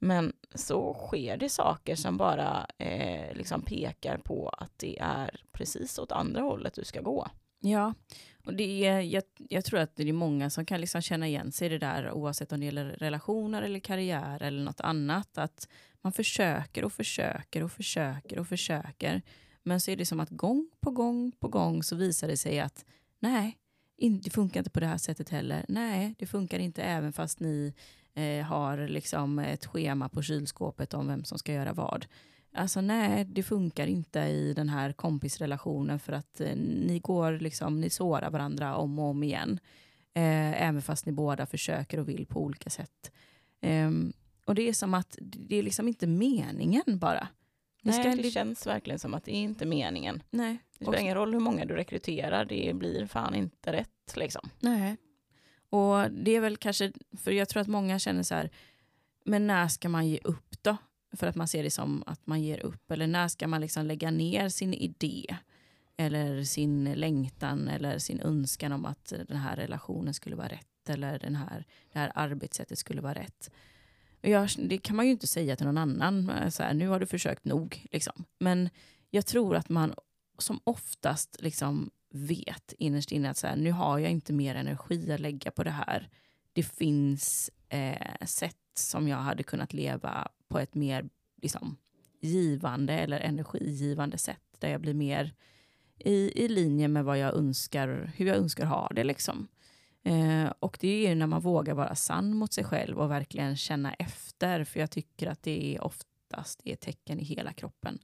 Men så sker det saker som bara liksom pekar på att det är precis åt andra hållet du ska gå. Ja, och det är, jag tror att det är många som kan liksom känna igen sig i det där, oavsett om det gäller relationer eller karriär eller något annat, att man försöker och försöker och försöker och försöker, men så är det som att gång på gång så visar det sig att nej, det funkar inte på det här sättet heller. Nej, det funkar inte även fast ni har liksom ett schema på kylskåpet om vem som ska göra vad. Alltså nej, det funkar inte i den här kompisrelationen för att ni sårar varandra om och om igen. Även fast ni båda försöker och vill på olika sätt. Och det är som att det är liksom inte meningen bara. Det känns verkligen som att det är inte meningen. Nej. Det spelar ingen roll hur många du rekryterar, det blir fan inte rätt liksom. Nej. Och det är väl kanske, för jag tror att många känner så här, men när ska man ge upp då? För att man ser det som att man ger upp. Eller när ska man liksom lägga ner sin idé? Eller sin längtan eller sin önskan om att den här relationen skulle vara rätt. Eller det här arbetssättet skulle vara rätt. Det kan man ju inte säga till någon annan. Så här, nu har du försökt nog. Liksom. Men jag tror att man som oftast liksom vet innerst inne att så här, nu har jag inte mer energi att lägga på det här. Det finns sätt som jag hade kunnat leva på ett mer liksom, givande eller energigivande sätt. Där jag blir mer i linje med vad jag önskar, hur jag önskar ha det liksom. Och det är ju när man vågar vara sann mot sig själv och verkligen känna efter. För jag tycker att det är oftast ett tecken i hela kroppen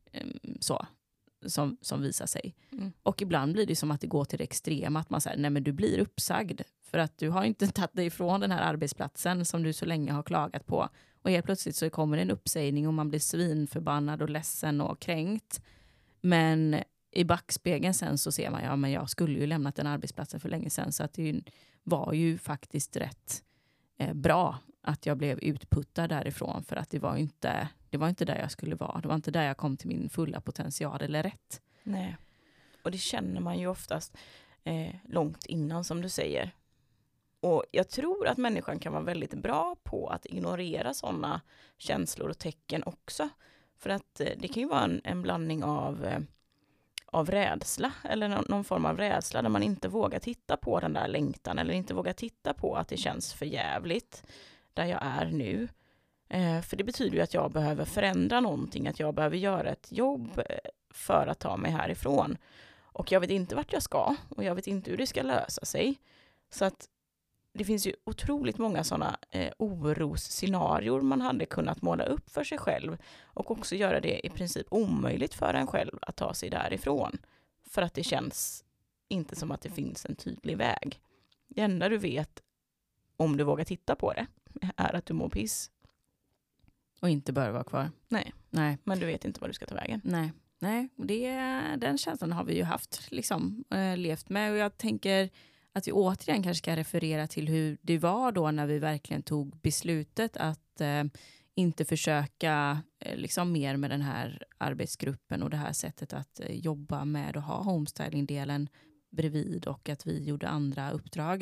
som visar sig. Mm. Och ibland blir det som att det går till det extrema. Att man säger, nej men du blir uppsagd. För att du har inte tagit dig ifrån den här arbetsplatsen som du så länge har klagat på. Och helt plötsligt så kommer det en uppsägning och man blir svinförbannad och ledsen och kränkt. Men i backspegeln sen så ser man, ja men jag skulle ju lämnat den arbetsplatsen för länge sedan. Så att det var ju faktiskt rätt bra att jag blev utputtad därifrån. För att det var inte där jag skulle vara. Det var inte där jag kom till min fulla potential eller rätt. Nej, och det känner man ju oftast långt innan som du säger. Och jag tror att människan kan vara väldigt bra på att ignorera sådana känslor och tecken också. För att det kan ju vara en blandning av rädsla eller någon form av rädsla där man inte vågar titta på den där längtan eller inte vågar titta på att det känns för jävligt där jag är nu. För det betyder ju att jag behöver förändra någonting, att jag behöver göra ett jobb för att ta mig härifrån. Och jag vet inte vart jag ska och jag vet inte hur det ska lösa sig. Så att det finns ju otroligt många sådana orosscenarior man hade kunnat måla upp för sig själv och också göra det i princip omöjligt för en själv att ta sig därifrån. För att det känns inte som att det finns en tydlig väg. Det enda du vet om du vågar titta på det är att du mår piss. Och inte bör vara kvar. Nej. Men du vet inte vad du ska ta vägen. Nej. Den känslan har vi ju haft, liksom, levt med. Och jag tänker att vi återigen kanske ska referera till hur det var då när vi verkligen tog beslutet att inte försöka liksom mer med den här arbetsgruppen och det här sättet att jobba med och ha homestyling-delen bredvid och att vi gjorde andra uppdrag.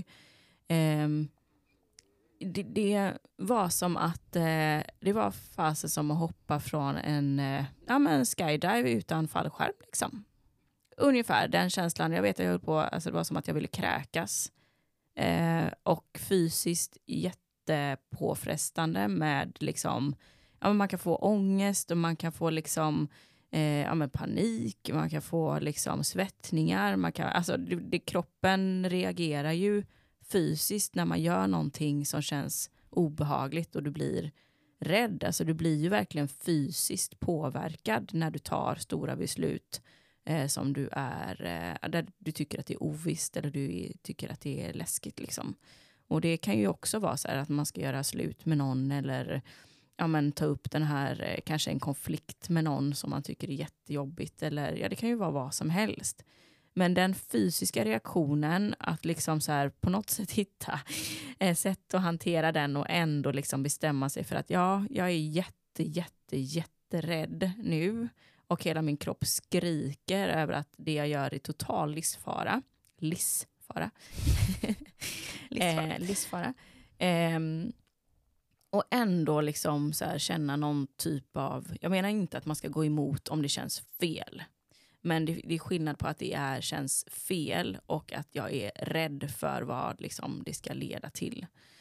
Det var som att det var fasen som att hoppa från en skydive utan fallskärm liksom. Ungefär den känslan. Jag vet att jag höll på, alltså det var som att jag ville kräkas. Och fysiskt jättepåfrestande med liksom, man kan få ångest och man kan få liksom panik, man kan få liksom svettningar, kroppen reagerar ju fysiskt när man gör någonting som känns obehagligt och du blir rädd. Alltså du blir ju verkligen fysiskt påverkad när du tar stora beslut som du där du tycker att det är ovisst eller du tycker att det är läskigt liksom. Och det kan ju också vara så här att man ska göra slut med någon eller ta upp den här, kanske en konflikt med någon som man tycker är jättejobbigt eller det kan ju vara vad som helst. Men den fysiska reaktionen att liksom så här på något sätt hitta sätt att hantera den och ändå liksom bestämma sig för att jag är jätterädd nu och hela min kropp skriker över att det jag gör är total livsfara. Livsfara. Och ändå liksom så här känna någon typ av, jag menar inte att man ska gå emot om det känns fel. Men det är skillnad på att det känns fel och att jag är rädd för vad liksom det ska leda till.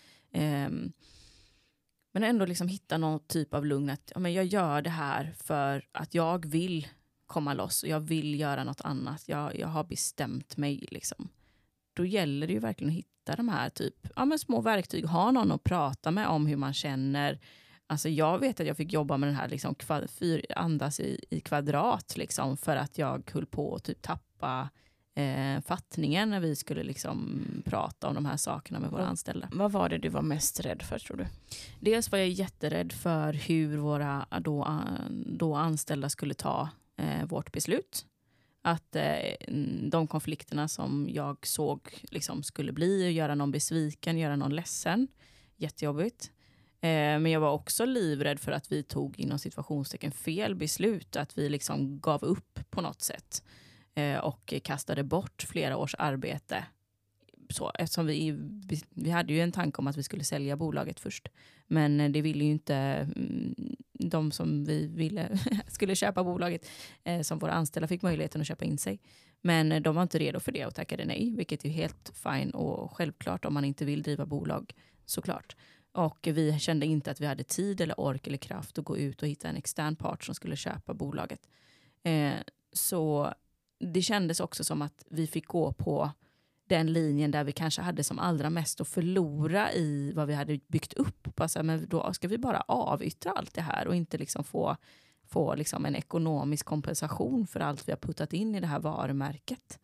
Men ändå liksom hitta någon typ av lugn att jag gör det här för att jag vill komma loss och jag vill göra något annat. Jag har bestämt mig liksom. Då gäller det ju verkligen att hitta de här typ, små verktyg. Ha någon att prata med om hur man känner. Alltså jag vet att jag fick jobba med den här liksom andas i kvadrat liksom, för att jag höll på att typ tappa fattningen när vi skulle liksom prata om de här sakerna med våra anställda. Vad var det du var mest rädd för, tror du? Dels var jag jätterädd för hur våra då anställda skulle ta vårt beslut. Att de konflikterna som jag såg liksom skulle bli, göra någon besviken, göra någon ledsen. Jättejobbigt. Men jag var också livrädd för att vi tog inom situationstecken fel beslut. Att vi liksom gav upp på något sätt. Och kastade bort flera års arbete. Så, eftersom vi hade ju en tanke om att vi skulle sälja bolaget först. Men det ville ju inte de som vi ville skulle köpa bolaget. Som våra anställda fick möjligheten att köpa in sig. Men de var inte redo för det och tackade nej. Vilket är helt fine och självklart om man inte vill driva bolag, såklart. Och vi kände inte att vi hade tid eller ork eller kraft att gå ut och hitta en extern part som skulle köpa bolaget. Så det kändes också som att vi fick gå på den linjen där vi kanske hade som allra mest att förlora i vad vi hade byggt upp. Alltså, men då ska vi bara avyttra allt det här och inte liksom få liksom en ekonomisk kompensation för allt vi har puttat in i det här varumärket.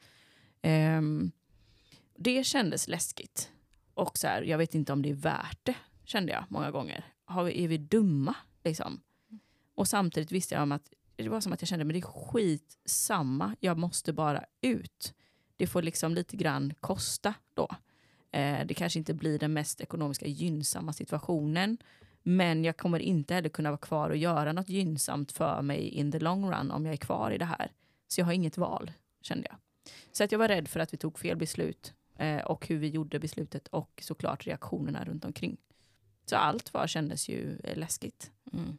Det kändes läskigt. Och så här, jag vet inte om det är värt det, kände jag många gånger. Är vi dumma? Liksom? Och samtidigt visste jag om att det var som att jag kände, men det är skitsamma. Jag måste bara ut. Det får liksom lite grann kosta då. Det kanske inte blir den mest ekonomiska gynnsamma situationen. Men jag kommer inte heller kunna vara kvar och göra något gynnsamt för mig in the long run om jag är kvar i det här. Så jag har inget val, kände jag. Så att jag var rädd för att vi tog fel beslut. Och hur vi gjorde beslutet och såklart reaktionerna runt omkring. Så allt kändes ju läskigt. Mm.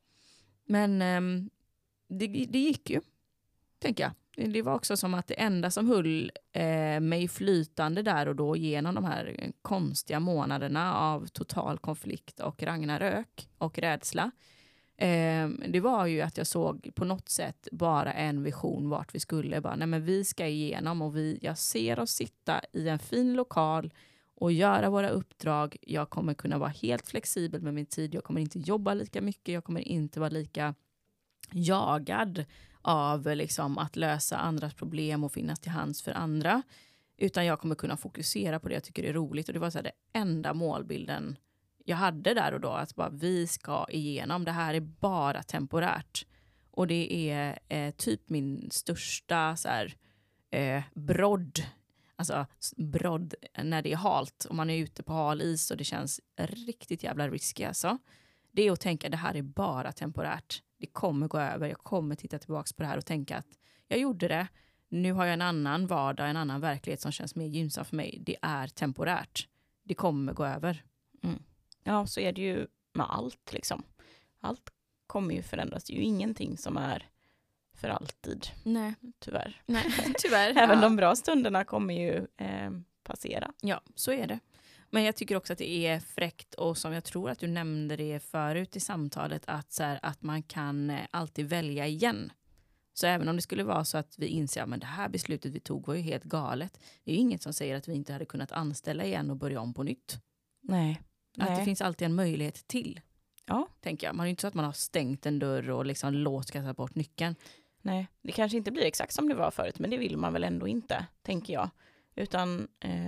Men det gick ju, tänker jag. Det var också som att det enda som höll mig flytande där och då genom de här konstiga månaderna av total konflikt och ragnarök och rädsla. Det var ju att jag såg på något sätt bara en vision vart vi skulle. Bara, nej men vi ska igenom och jag ser oss sitta i en fin lokal och göra våra uppdrag. Jag kommer kunna vara helt flexibel med min tid. Jag kommer inte jobba lika mycket. Jag kommer inte vara lika jagad av liksom att lösa andras problem och finnas till hands för andra. Utan jag kommer kunna fokusera på det jag tycker är roligt. Och det var så här det enda målbilden jag hade där och då. Att bara vi ska igenom. Det här är bara temporärt. Och det är typ min största så här, brodd. Alltså brodd när det är halt. Om man är ute på hal is och det känns riktigt jävla risky alltså. Det är att tänka det här är bara temporärt. Det kommer gå över. Jag kommer titta tillbaka på det här och tänka att jag gjorde det. Nu har jag en annan vardag, en annan verklighet som känns mer gynnsam för mig. Det är temporärt. Det kommer gå över. Mm. Ja, så är det ju med allt liksom. Allt kommer ju förändras. Det är ju ingenting som är för alltid. Nej. Tyvärr. Nej, tyvärr. Även de bra stunderna kommer ju passera. Ja, så är det. Men jag tycker också att det är fräckt och som jag tror att du nämnde det förut i samtalet att, så här, att man kan alltid välja igen. Så även om det skulle vara så att vi inser att det här beslutet vi tog var ju helt galet. Det är ju inget som säger att vi inte hade kunnat anställa igen och börja om på nytt. Nej. Att det finns alltid en möjlighet till. Ja. Tänker jag. Man är ju inte så att man har stängt en dörr och liksom låst kasta bort nyckeln. Nej, det kanske inte blir exakt som det var förut. Men det vill man väl ändå inte, tänker jag. Utan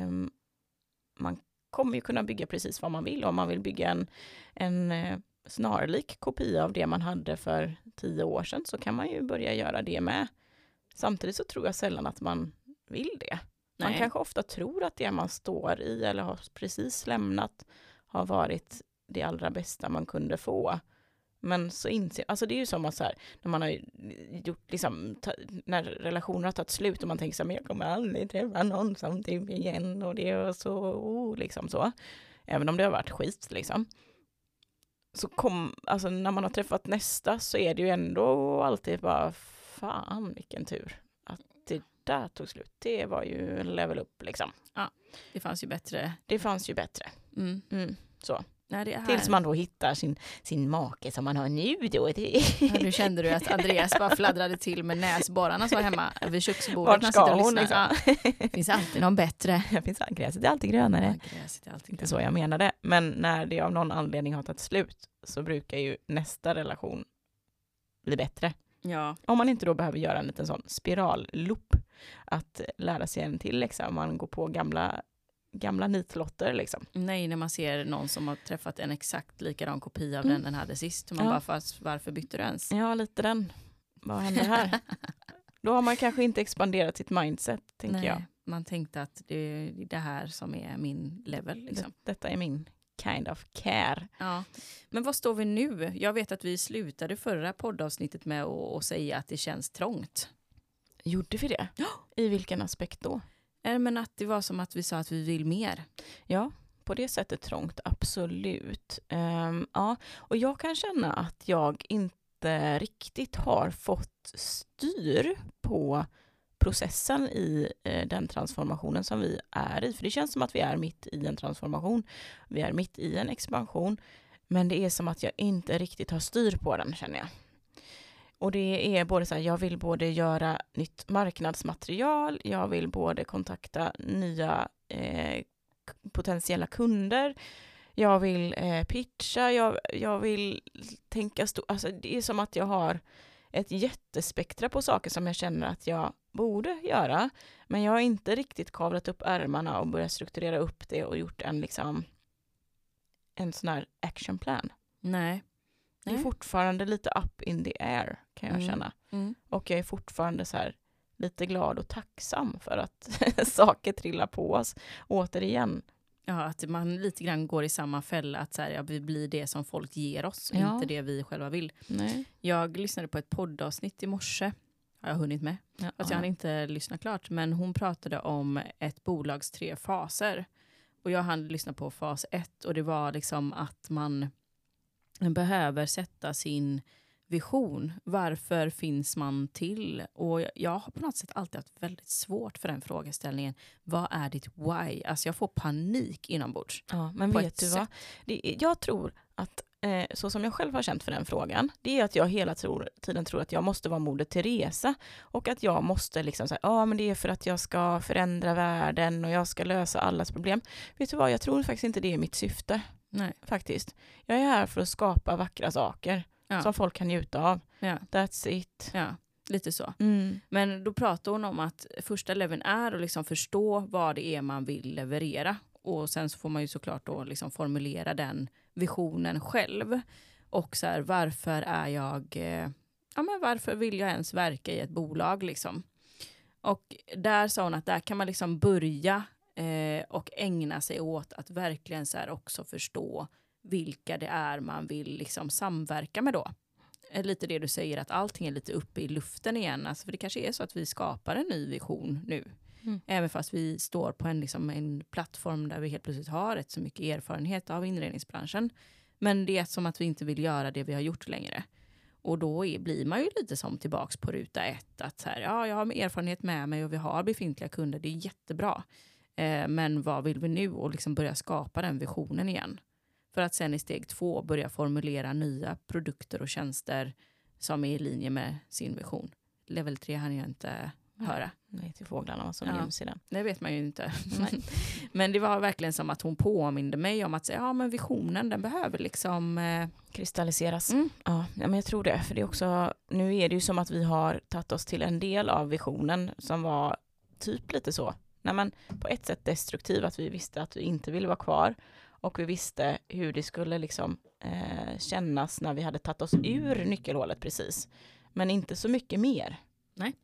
man kommer ju kunna bygga precis vad man vill. Om man vill bygga en snarlik kopia av det man hade för 10 år sedan så kan man ju börja göra det med. Samtidigt så tror jag sällan att man vill det. Man Nej. kanske ofta tror att det man står i eller har precis lämnat har varit det allra bästa man kunde få. Men så inser, alltså det är ju som att så här, när man har gjort liksom, när relationer har tagit slut och man tänker så här, men jag kommer aldrig träffa någon som typ igen och det är så, liksom så. Även om det har varit skit liksom. alltså när man har träffat nästa så är det ju ändå alltid bara, fan vilken tur att det där tog slut. Det var ju en level up liksom. Ja, det fanns ju bättre. Så. Nej, det är Tills man då hittar sin make som man har nu då. Ja, nu kände du att Andreas bara fladdrade till med näsborrarna som var hemma vid köksbordet. Vart ska hon liksom? Det finns alltid någon bättre. Gräset är alltid grönare. Ja, gräset är alltid Inte så jag menade. Men när det av någon anledning har tagit slut så brukar ju nästa relation bli bättre. Ja. Om man inte då behöver göra en liten sån spiralloop. Att lära sig en till liksom. Man går på gamla nitlotter liksom. Nej, när man ser någon som har träffat en exakt likadan kopia av den hade sist. Man bara, varför bytte du ens? Ja, lite den. Vad händer här? Då har man kanske inte expanderat sitt mindset, tänker jag. Man tänkte att det är det här som är min level. Liksom. Detta är min kind of care. Ja. Men vad står vi nu? Jag vet att vi slutade förra poddavsnittet med att säga att det känns trångt. Gjorde vi det? Ja. I vilken aspekt då? Men att det var som att vi sa att vi vill mer. Ja, på det sättet trångt, absolut. Ja. Och jag kan känna att jag inte riktigt har fått styr på processen i den transformationen som vi är i. För det känns som att vi är mitt i en transformation. Vi är mitt i en expansion. Men det är som att jag inte riktigt har styr på den, känner jag. Och det är både så här, jag vill både göra nytt marknadsmaterial, jag vill både kontakta nya potentiella kunder, jag vill pitcha, jag vill tänka stort. Alltså det är som att jag har ett jättespektra på saker som jag känner att jag borde göra. Men jag har inte riktigt kavlat upp ärmarna och börjat strukturera upp det och gjort en sån här actionplan. Nej. Det är fortfarande lite up in the air, kan jag känna. Och jag är fortfarande så här lite glad och tacksam för att saker trillar på oss återigen. Ja, att man lite grann går i samma fälla, att så här, vi blir det som folk ger oss, inte det vi själva vill. Nej. Jag lyssnade på ett poddavsnitt i morse, har jag hunnit med. Fast jag hann inte lyssna klart, men hon pratade om ett bolags 3 faser. Och jag hann lyssna på fas 1 och det var liksom att man behöver sätta sin vision. Varför finns man till? Och jag har på något sätt alltid haft väldigt svårt för den frågeställningen. Vad är ditt why? Alltså jag får panik inombords. Ja, men vet du vad? Jag tror att så som jag själv har känt för den frågan, det är att jag hela tiden tror att jag måste vara Moder Teresa och att jag måste liksom säga, men det är för att jag ska förändra världen och jag ska lösa allas problem. Vet du vad? Jag tror faktiskt inte det är mitt syfte. Nej. Faktiskt. Jag är här för att skapa vackra saker som folk kan njuta av. Ja. That's it. Ja, lite så. Men då pratar hon om att första leveln är att liksom förstå vad det är man vill leverera. Och sen så får man ju såklart då liksom formulera den visionen själv. Och så här, varför är jag... varför vill jag ens verka i ett bolag liksom? Och där sa hon att där kan man liksom börja och ägna sig åt att verkligen så här också förstå vilka det är man vill liksom samverka med då. Lite det du säger, att allting är lite uppe i luften igen. Alltså för det kanske är så att vi skapar en ny vision nu. Även fast vi står på en plattform där vi helt plötsligt har rätt så mycket erfarenhet av inredningsbranschen. Men det är som att vi inte vill göra det vi har gjort längre. Och då blir man ju lite som tillbaks på ruta 1. Att så här, jag har erfarenhet med mig och vi har befintliga kunder. Det är jättebra. Men vad vill vi nu? Och liksom börja skapa den visionen igen. För att sen i steg 2 börja formulera nya produkter och tjänster som är i linje med sin vision. Level 3 hann jag inte höra. Nej, till fåglarna var så ljus i den. Det vet man ju inte. Men det var verkligen som att hon påminde mig om att säga, men visionen den behöver liksom kristalliseras. Ja, men jag tror det. För det är också, nu är det ju som att vi har tagit oss till en del av visionen som var typ lite så. Nej, men på ett sätt destruktiv, att vi visste att vi inte ville vara kvar. Och vi visste hur det skulle liksom kännas när vi hade tagit oss ur nyckelhålet precis. Men inte så mycket mer. Nej.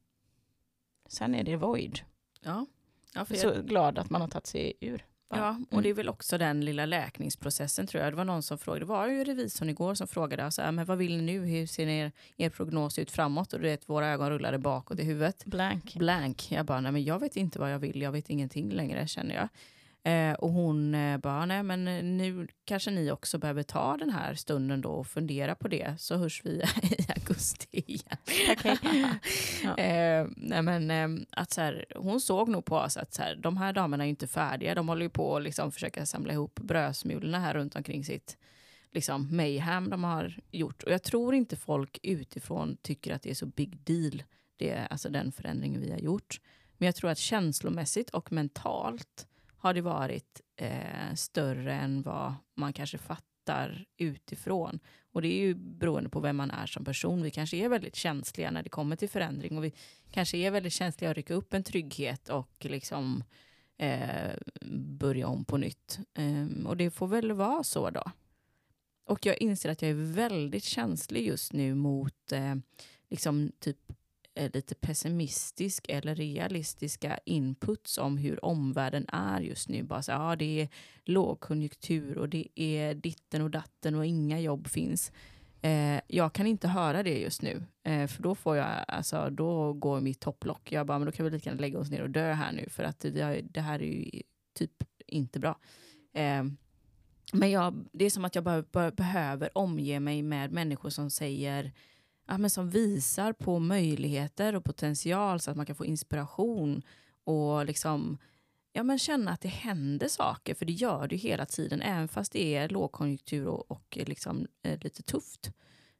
Sen är det void. Ja. För jag är så glad att man har tagit sig ur. Ja, och det är väl också den lilla läkningsprocessen tror jag. Det var någon som frågade, det var ju revisorn igår som frågade, alltså, men vad vill ni nu? Hur ser er prognos ut framåt? Och våra ögon rullade bakåt i huvudet. Blank. Jag bara, nej men jag vet inte vad jag vill. Jag vet ingenting längre, känner jag. Och hon bara, nej men nu kanske ni också behöver ta den här stunden då och fundera på det. Så hörs vi i augusti igen. Okej. Ja. Nej men att så här, hon såg nog på oss att så här, de här damerna är ju inte färdiga. De håller ju på att liksom försöka samla ihop brödsmulorna här runt omkring sitt liksom mayhem de har gjort. Och jag tror inte folk utifrån tycker att det är så big deal. Det är alltså den förändringen vi har gjort. Men jag tror att känslomässigt och mentalt har det varit större än vad man kanske fattar utifrån. Och det är ju beroende på vem man är som person. Vi kanske är väldigt känsliga när det kommer till förändring. Och vi kanske är väldigt känsliga att rycka upp en trygghet och liksom börja om på nytt. Och det får väl vara så då. Och jag inser att jag är väldigt känslig just nu mot liksom typ lite pessimistisk eller realistiska inputs om hur omvärlden är just nu. Bara så, ja, det är lågkonjunktur och det är ditten och datten och inga jobb finns. Jag kan inte höra det just nu. För då får jag, alltså då går mitt topplock. Jag bara, men då kan vi lika gärna lägga oss ner och dö här nu. För att det här är ju typ inte bra. Men det är som att jag behöver omge mig med människor som säger, ja, men som visar på möjligheter och potential så att man kan få inspiration och liksom, ja, men känna att det händer saker, för det gör det hela tiden, även fast det är lågkonjunktur och liksom lite tufft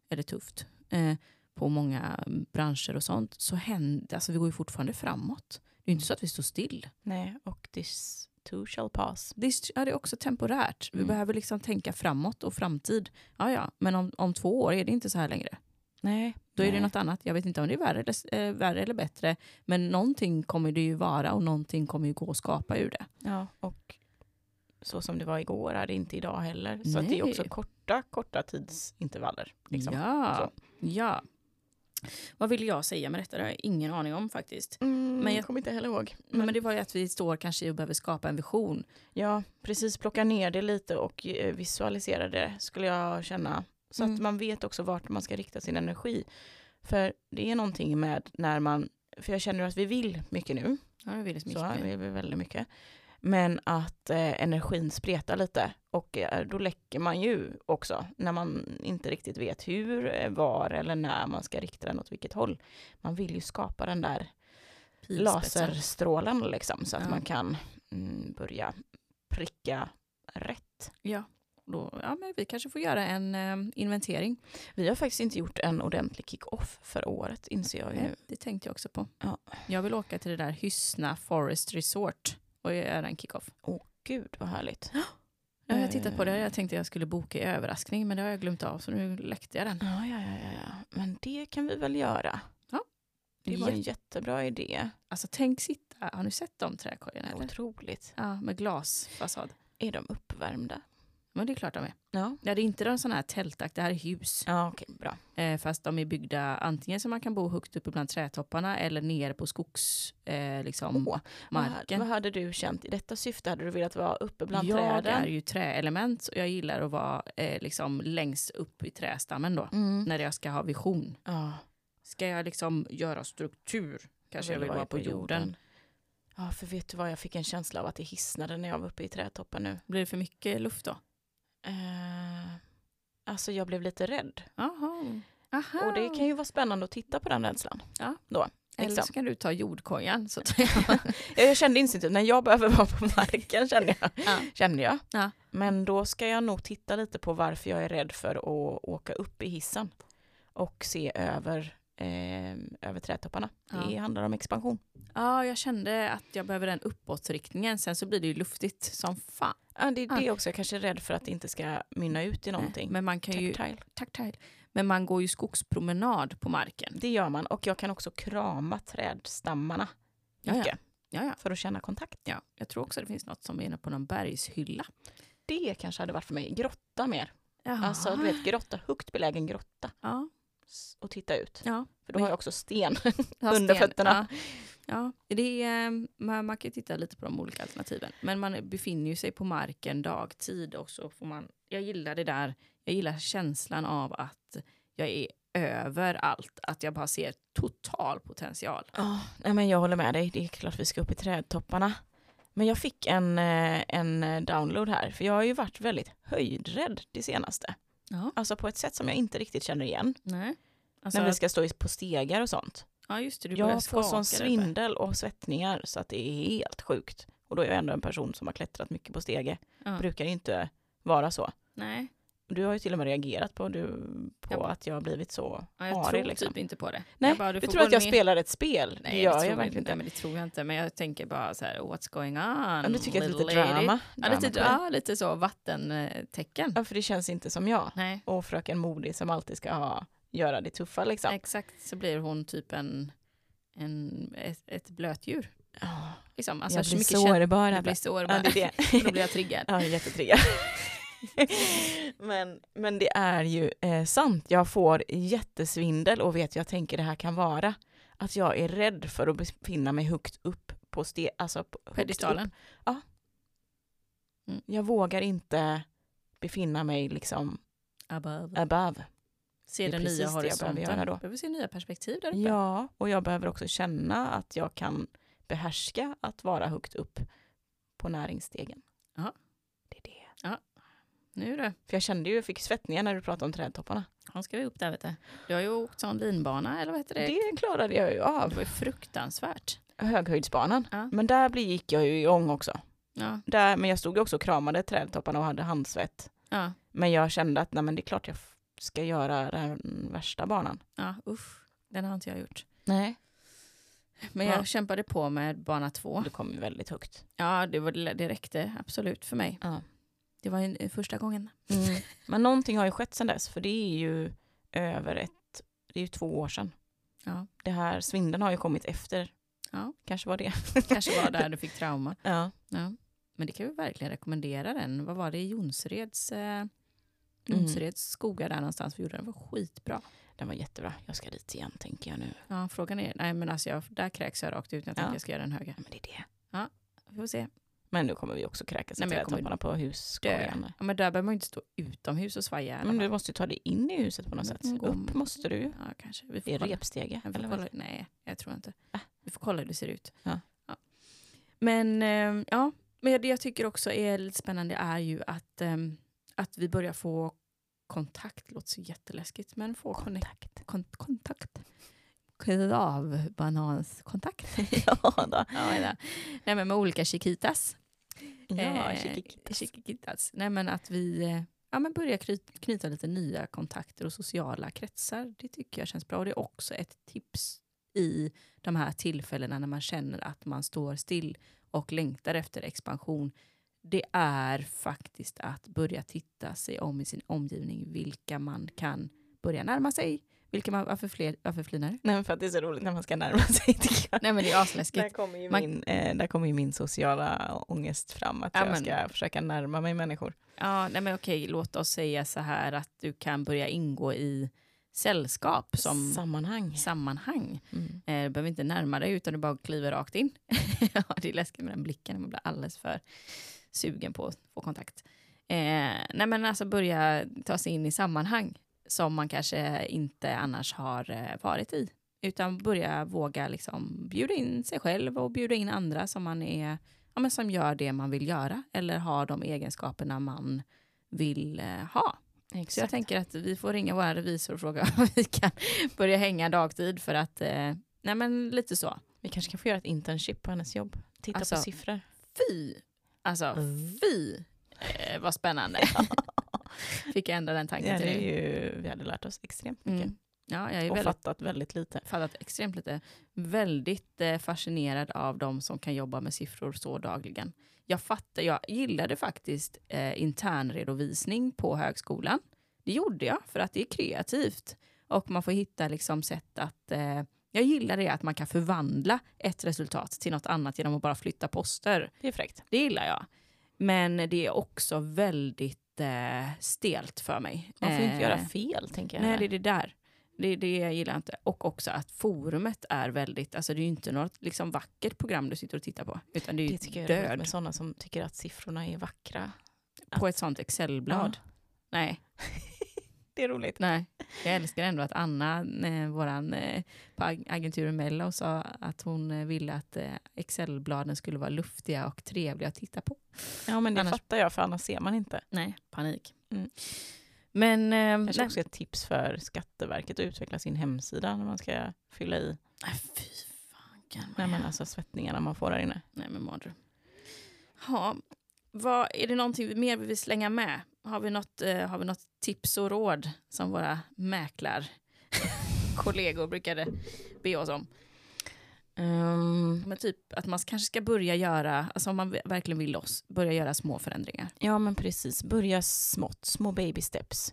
på många branscher och sånt, så händer, alltså vi går ju fortfarande framåt. Det är inte så att vi står still. Nej, och this too shall pass. Det är också temporärt. Vi behöver liksom tänka framåt och framtid. Ja, men om 2 år är det inte så här längre. Nej. Då är det något annat. Jag vet inte om det är värre eller bättre. Men någonting kommer det ju vara och någonting kommer ju gå att skapa ur det. Ja, och så som det var igår är det inte idag heller. Så att det är också korta tidsintervaller. Liksom. Ja. Vad vill jag säga med detta? Det har jag ingen aning om faktiskt. Men jag kommer inte heller ihåg. Men det var ju att vi står kanske och behöver skapa en vision. Ja, precis. Plocka ner det lite och visualisera det, skulle jag känna. Så att man vet också vart man ska rikta sin energi. För det är någonting med när man... För jag känner att vi vill mycket nu. Ja, vi vill så vi vill väldigt mycket. Men att energin spretar lite. Och då läcker man ju också. När man inte riktigt vet hur, var eller när man ska rikta den åt vilket håll. Man vill ju skapa den där laserstrålen liksom. Så att man kan börja pricka rätt. Ja. Men vi kanske får göra en inventering. Vi har faktiskt inte gjort en ordentlig kick-off för året, inser jag ju nu. Det tänkte jag också på. Ja. Jag vill åka till det där Hyssna Forest Resort och göra en kick-off. Gud vad härligt. Jag har tittat på det. Jag tänkte jag skulle boka i överraskning, men det har jag glömt av, så nu läckte jag den. Ja. Men det kan vi väl göra. Ja. Det var en jättebra idé. Alltså tänk sitta. Har ni sett de träkorgarna? Otroligt. Ja, med glasfasad. Är de uppvärmda? Men det är klart de är. Ja. Det är inte de sådana här tältakt, det här är hus. Ja, okej, bra. Fast de är byggda antingen så man kan bo högt uppe bland trädtopparna eller nere på marken. Vad hade du känt i detta syfte? Hade du velat vara uppe bland träden? Jag är ju träelement och jag gillar att vara liksom längst upp i trästammen då. När jag ska ha vision. Ska jag liksom göra struktur? Kanske jag vill vara på jorden. Ja, för vet du vad? Jag fick en känsla av att det hisnade när jag var uppe i trädtoppen nu. Blir det för mycket luft då? Alltså jag blev lite rädd. Aha. Och det kan ju vara spännande att titta på den rädslan. Ja. Då, eller så kan du ta jordkojan. Så jag kände instinktivt, när jag behöver vara på marken kände jag. Ja. Men då ska jag nog titta lite på varför jag är rädd för att åka upp i hissen. Och se över trädtopparna. Det handlar om expansion. Ja, jag kände att jag behöver den uppåtriktningen. Sen så blir det ju luftigt som fan. Ja, det är också. Jag kanske är rädd för att det inte ska mynna ut i någonting. Nej, men man kan tactile. Men man går ju skogspromenad på marken. Det gör man. Och jag kan också krama trädstammarna. Mycket. Ja. För att känna kontakt. Ja, jag tror också det finns något som är på någon bergshylla. Det kanske hade varit för mig. Grotta mer. Jaha. Alltså, du vet, grotta. Högt belägen grotta. Ja. Och titta ut. Ja. För då har jag också sten under fötterna. Ja. Det är, man kan titta lite på de olika alternativen. Men man befinner ju sig på marken dagtid och så får man... Jag gillar det där. Jag gillar känslan av att jag är överallt. Att jag bara ser total potential. Nej, men jag håller med dig. Det är klart vi ska upp i trädtopparna. Men jag fick en download här, för jag har ju varit väldigt höjdrädd det senaste. Ja. Alltså på ett sätt som jag inte riktigt känner igen. Nej. Alltså, När vi ska stå på stegar och sånt. ja, just det. Du börjar Jag får sån skaka svindel och svettningar så att det är helt sjukt. Och då är jag ändå en person som har klättrat mycket på stege. Ja. Brukar ju inte vara så. Nej. Du har ju till och med reagerat på att jag har blivit så Ja, jag arig. tror Liksom. typ inte på det. Nej, jag bara, du får tror att gå jag ner. spelar ett spel. Nej, det gör tror jag verkligen inte. Men det tror jag inte. Men jag tänker bara så här, what's going on? Ja, du tycker att det är lite little lady? drama. Ja, lite så vattentecken. Ja, för det känns inte som jag. Nej, Och fröken Modig som alltid ska göra det tuffa liksom. exakt. Så blir hon typ ett blötdjur. Ja, Liksom. Alltså, jag blir mycket sårbar. Du blir sårbar. Ja, det är det. Och då blir jag triggad. Ja, jättetriggad. men det är ju sant. Jag får jättesvindel och vet jag tänker det här kan vara att jag är rädd för att befinna mig högt upp på alltså Pedestalen. Ja. Mm. Jag vågar inte befinna mig liksom above. Se Det är den precis nya det jag horisonten. behöver göra då. Behöver se nya perspektiv där uppe. Ja, och jag behöver också känna att jag kan behärska att vara högt upp på näringsstegen. Ja. Det är det. Nu då. För jag kände ju, jag fick svettningar när du pratade om trädtopparna. Han ska vi upp där, vet du. Du har ju åkt sån linbana, eller vad heter det? Det klarade jag ju av. Det var ju fruktansvärt. Höghöjdsbanan. Ja. Men där gick jag ju igång också. Ja, Men jag stod ju också och kramade trädtopparna och hade handsvett. ja, Men jag kände att nej, men det är klart jag ska göra den värsta banan. ja, usch. Den har inte jag gjort. Nej. Men jag kämpade på med bana 2. Det kom ju väldigt högt. Ja, det räckte absolut för mig. Ja. Det var ju första gången. Mm. Men någonting har ju skett sedan dess. För det är ju det är ju 2 år sedan. Ja, Det här svindeln har ju kommit efter. ja. Kanske var det. Kanske var där du fick trauma. Ja. Ja. Men det kan vi verkligen rekommendera den. Vad var det? Jonsereds skogar där någonstans vi gjorde den. var skitbra. Den var jättebra. Jag ska dit igen tänker jag nu. Ja, frågan är... Nej, men alltså där kräks jag rakt ut. Jag tänker jag ska göra den höga. Ja, men det är det. Ja, vi får se. Men nu kommer vi också kräkas i Nej, men jag kommer trädtopparna på husskogen. Ja, men där behöver man ju inte stå utomhus och svaja. Men du måste ju ta dig in i huset på något sätt. Upp måste du ju. Ja, kanske. Vi får Det är kolla. repstege. Vi får Eller kolla. vad? Nej, jag tror inte. Vi får kolla hur det ser ut. Ja. Ja. Men ja, men det jag tycker också är lite spännande är ju att vi börjar få kontakt. Låter så jätteläskigt, men få kontakt. Kravbananskontakt. Ja, då. Ja, nej, men med olika chiquitas. Ja, Chiquitas. Nej, men att vi börjar knyta lite nya kontakter och sociala kretsar. Det tycker jag känns bra. Och det är också ett tips i de här tillfällena när man känner att man står still och längtar efter expansion. Det är faktiskt att börja titta sig om i sin omgivning, vilka man kan börja närma sig. Varför flinar du? Nej, men för att det är så roligt när man ska närma sig, tycker jag. Nej, men det är asläskigt. Där kommer ju min sociala ångest fram, att jag ska försöka närma mig människor. Ja, nej men okej, låt oss säga så här att du kan börja ingå i sällskap som sammanhang. Mm. Du behöver inte närma dig utan du bara kliver rakt in. Ja, det är läskigt med den blicken, man blir alldeles för sugen på att få kontakt. Nej, men alltså börja ta sig in i sammanhang som man kanske inte annars har varit i. Utan börja våga liksom bjuda in sig själv och bjuda in andra som man är, som gör det man vill göra. Eller har de egenskaperna man vill ha. Exakt. Så jag tänker att vi får ringa våra revisor och fråga om vi kan börja hänga dagtid för att, nej men lite så. Vi kanske kan få göra ett internship på hennes jobb. Titta på siffror. Fy, vad spännande. Fick jag ändra den tanken till det. Vi hade lärt oss extremt mycket. Mm. Ja, jag är och fattat väldigt lite. Fattat extremt lite. Väldigt fascinerad av de som kan jobba med siffror så dagligen. Jag gillade faktiskt internredovisning på högskolan. Det gjorde jag för att det är kreativt. Och man får hitta liksom sätt att... jag gillar det att man kan förvandla ett resultat till något annat genom att bara flytta poster. Det är fräckt. Det gillar jag. Men det är också väldigt stelt för mig. Man får inte göra fel, tänker jag. Nej, det är det där. Det är det jag gillar inte. Och också att forumet är väldigt... Alltså det är ju inte något liksom vackert program du sitter och tittar på. Utan det är ju tycker jag död. är med sådana som tycker att siffrorna är vackra. På ett sånt Excel-blad. Ja. Nej. Det är roligt. Nej. Jag älskar ändå att Anna, våran på agenturen Mello, sa att hon ville att Excel-bladen skulle vara luftiga och trevliga att titta på. Ja, men det fattar jag, för annars ser man inte. Nej, panik. Mm. Men kanske också ett tips för Skatteverket att utveckla sin hemsida när man ska fylla i. Fy fan. Nej, men alltså svettningarna man får där inne. Nej, men mardröm. Ja, är det någonting mer vi vill slänga med? Har vi något tips och råd som våra mäklarkollegor brukade be oss om? Men typ att man kanske ska börja göra, alltså om man verkligen vill börja göra små förändringar. Ja, men precis. Börja smått, små baby steps.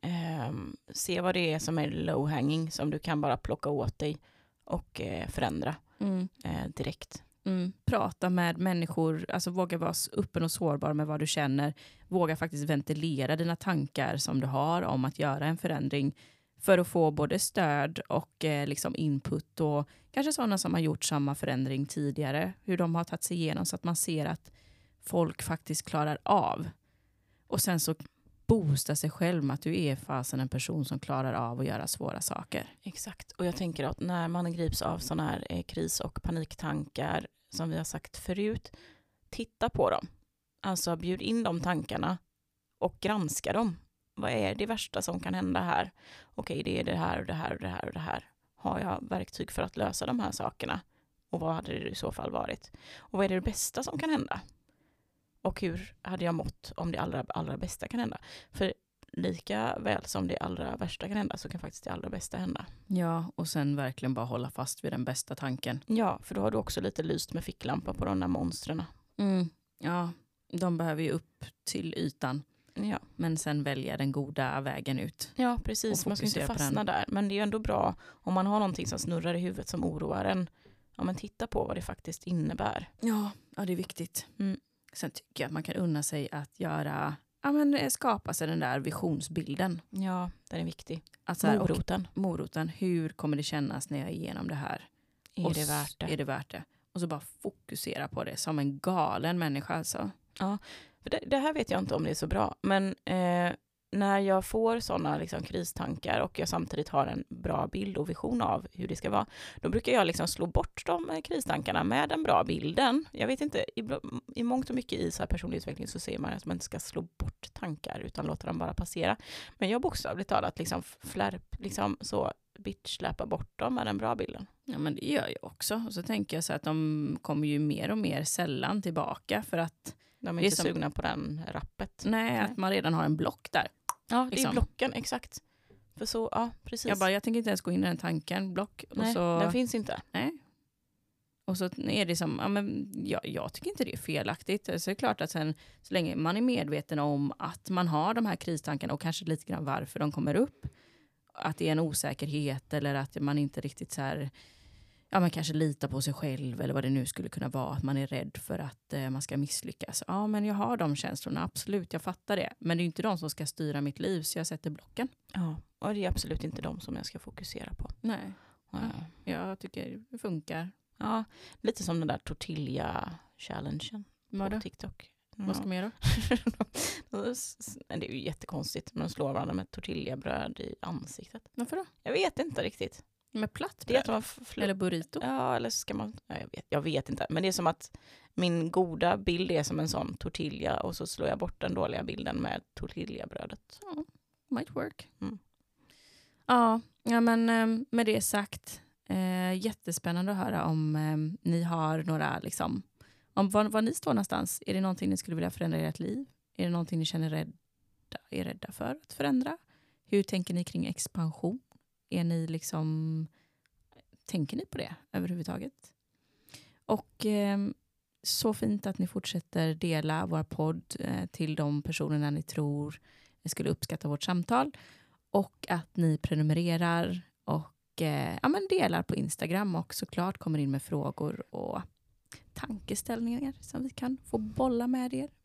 Se vad det är som är low hanging, som du kan bara plocka åt dig och förändra direkt. Prata med människor, alltså våga vara öppen och sårbar med vad du känner. Våga faktiskt ventilera dina tankar som du har om att göra en förändring, för att få både stöd och liksom input, och kanske sådana som har gjort samma förändring tidigare, hur de har tagit sig igenom, så att man ser att folk faktiskt klarar av. Och sen så boosta sig själv med att du är fasen en person som klarar av att göra svåra saker. Exakt, och jag tänker att när man grips av sådana här kris- och paniktankar, som vi har sagt förut, titta på dem. Alltså bjud in de tankarna och granska dem. Vad är det värsta som kan hända här? Okej, det är det här och det här och det här och det här. Har jag verktyg för att lösa de här sakerna? Och vad hade det i så fall varit? Och vad är det bästa som kan hända? Och hur hade jag mått om det allra bästa kan hända? För lika väl som det allra värsta kan hända, så kan faktiskt det allra bästa hända. Ja, och sen verkligen bara hålla fast vid den bästa tanken. Ja, för då har du också lite lyst med ficklampa på de där monstren. Ja, de behöver ju upp till ytan. Ja. Men sen välja den goda vägen ut. Ja, precis. Man ska inte fastna där. Men det är ju ändå bra om man har någonting som snurrar i huvudet som oroar en. Ja, men titta på vad det faktiskt innebär. Ja, det är viktigt. Sen tycker jag att man kan unna sig att skapa sig den där visionsbilden. Ja, den är viktig. Alltså, moroten. Hur kommer det kännas när jag är igenom det här? Är det värt det? Och så bara fokusera på det som en galen människa alltså. Ja, för det här vet jag inte om det är så bra. Men när jag får sådana liksom kristankar och jag samtidigt har en bra bild och vision av hur det ska vara, då brukar jag liksom slå bort de kristankarna med den bra bilden. Jag vet inte, i mångt och mycket i så här personlig utveckling så ser man att man inte ska slå bort tankar utan låta dem bara passera. Men jag bokstavligt talat bitchsläppa bort dem med den bra bilden. Ja, men det gör jag också. Och så tänker jag så att de kommer ju mer och mer sällan tillbaka, för att de är inte sugna på den rappet. Nej, att man redan har en block där. Ja, det är blocken, exakt. För så, ja, precis. Jag tänker inte ens gå in i den tanken, block. Nej, och så, den finns inte. Nej. Och så är det som, jag tycker inte det är felaktigt. Så det är klart att sen, så länge man är medveten om att man har de här kristankarna och kanske lite grann varför de kommer upp, att det är en osäkerhet eller att man inte riktigt så här, man kanske litar på sig själv eller vad det nu skulle kunna vara, att man är rädd för att man ska misslyckas. Ja, men jag har de känslorna, absolut, jag fattar det. Men det är inte de som ska styra mitt liv, så jag sätter blocken. Ja, och det är absolut inte de som jag ska fokusera på. Nej, jag tycker det funkar. Ja, lite som den där tortilla-challengen på TikTok. Vad ska man göra? Det är ju jättekonstigt. Man slår varandra med tortillabröd i ansiktet. Varför då? Jag vet inte riktigt. Med platt bröd? Eller burrito? Ja, eller ska man... Ja, jag vet inte. Men det är som att min goda bild är som en sån tortilla och så slår jag bort den dåliga bilden med tortillabrödet. Ja, might work. Ja, men med det sagt, jättespännande att höra om ni har några liksom, om var ni står någonstans. Är det någonting ni skulle vilja förändra i ert liv? Är det någonting ni känner är rädda för att förändra? Hur tänker ni kring expansion? Är ni liksom, tänker ni på det överhuvudtaget? Och så fint att ni fortsätter dela vår podd till de personerna ni tror skulle uppskatta vårt samtal. Och att ni prenumererar och delar på Instagram och såklart kommer in med frågor och tankeställningar som vi kan få bolla med er.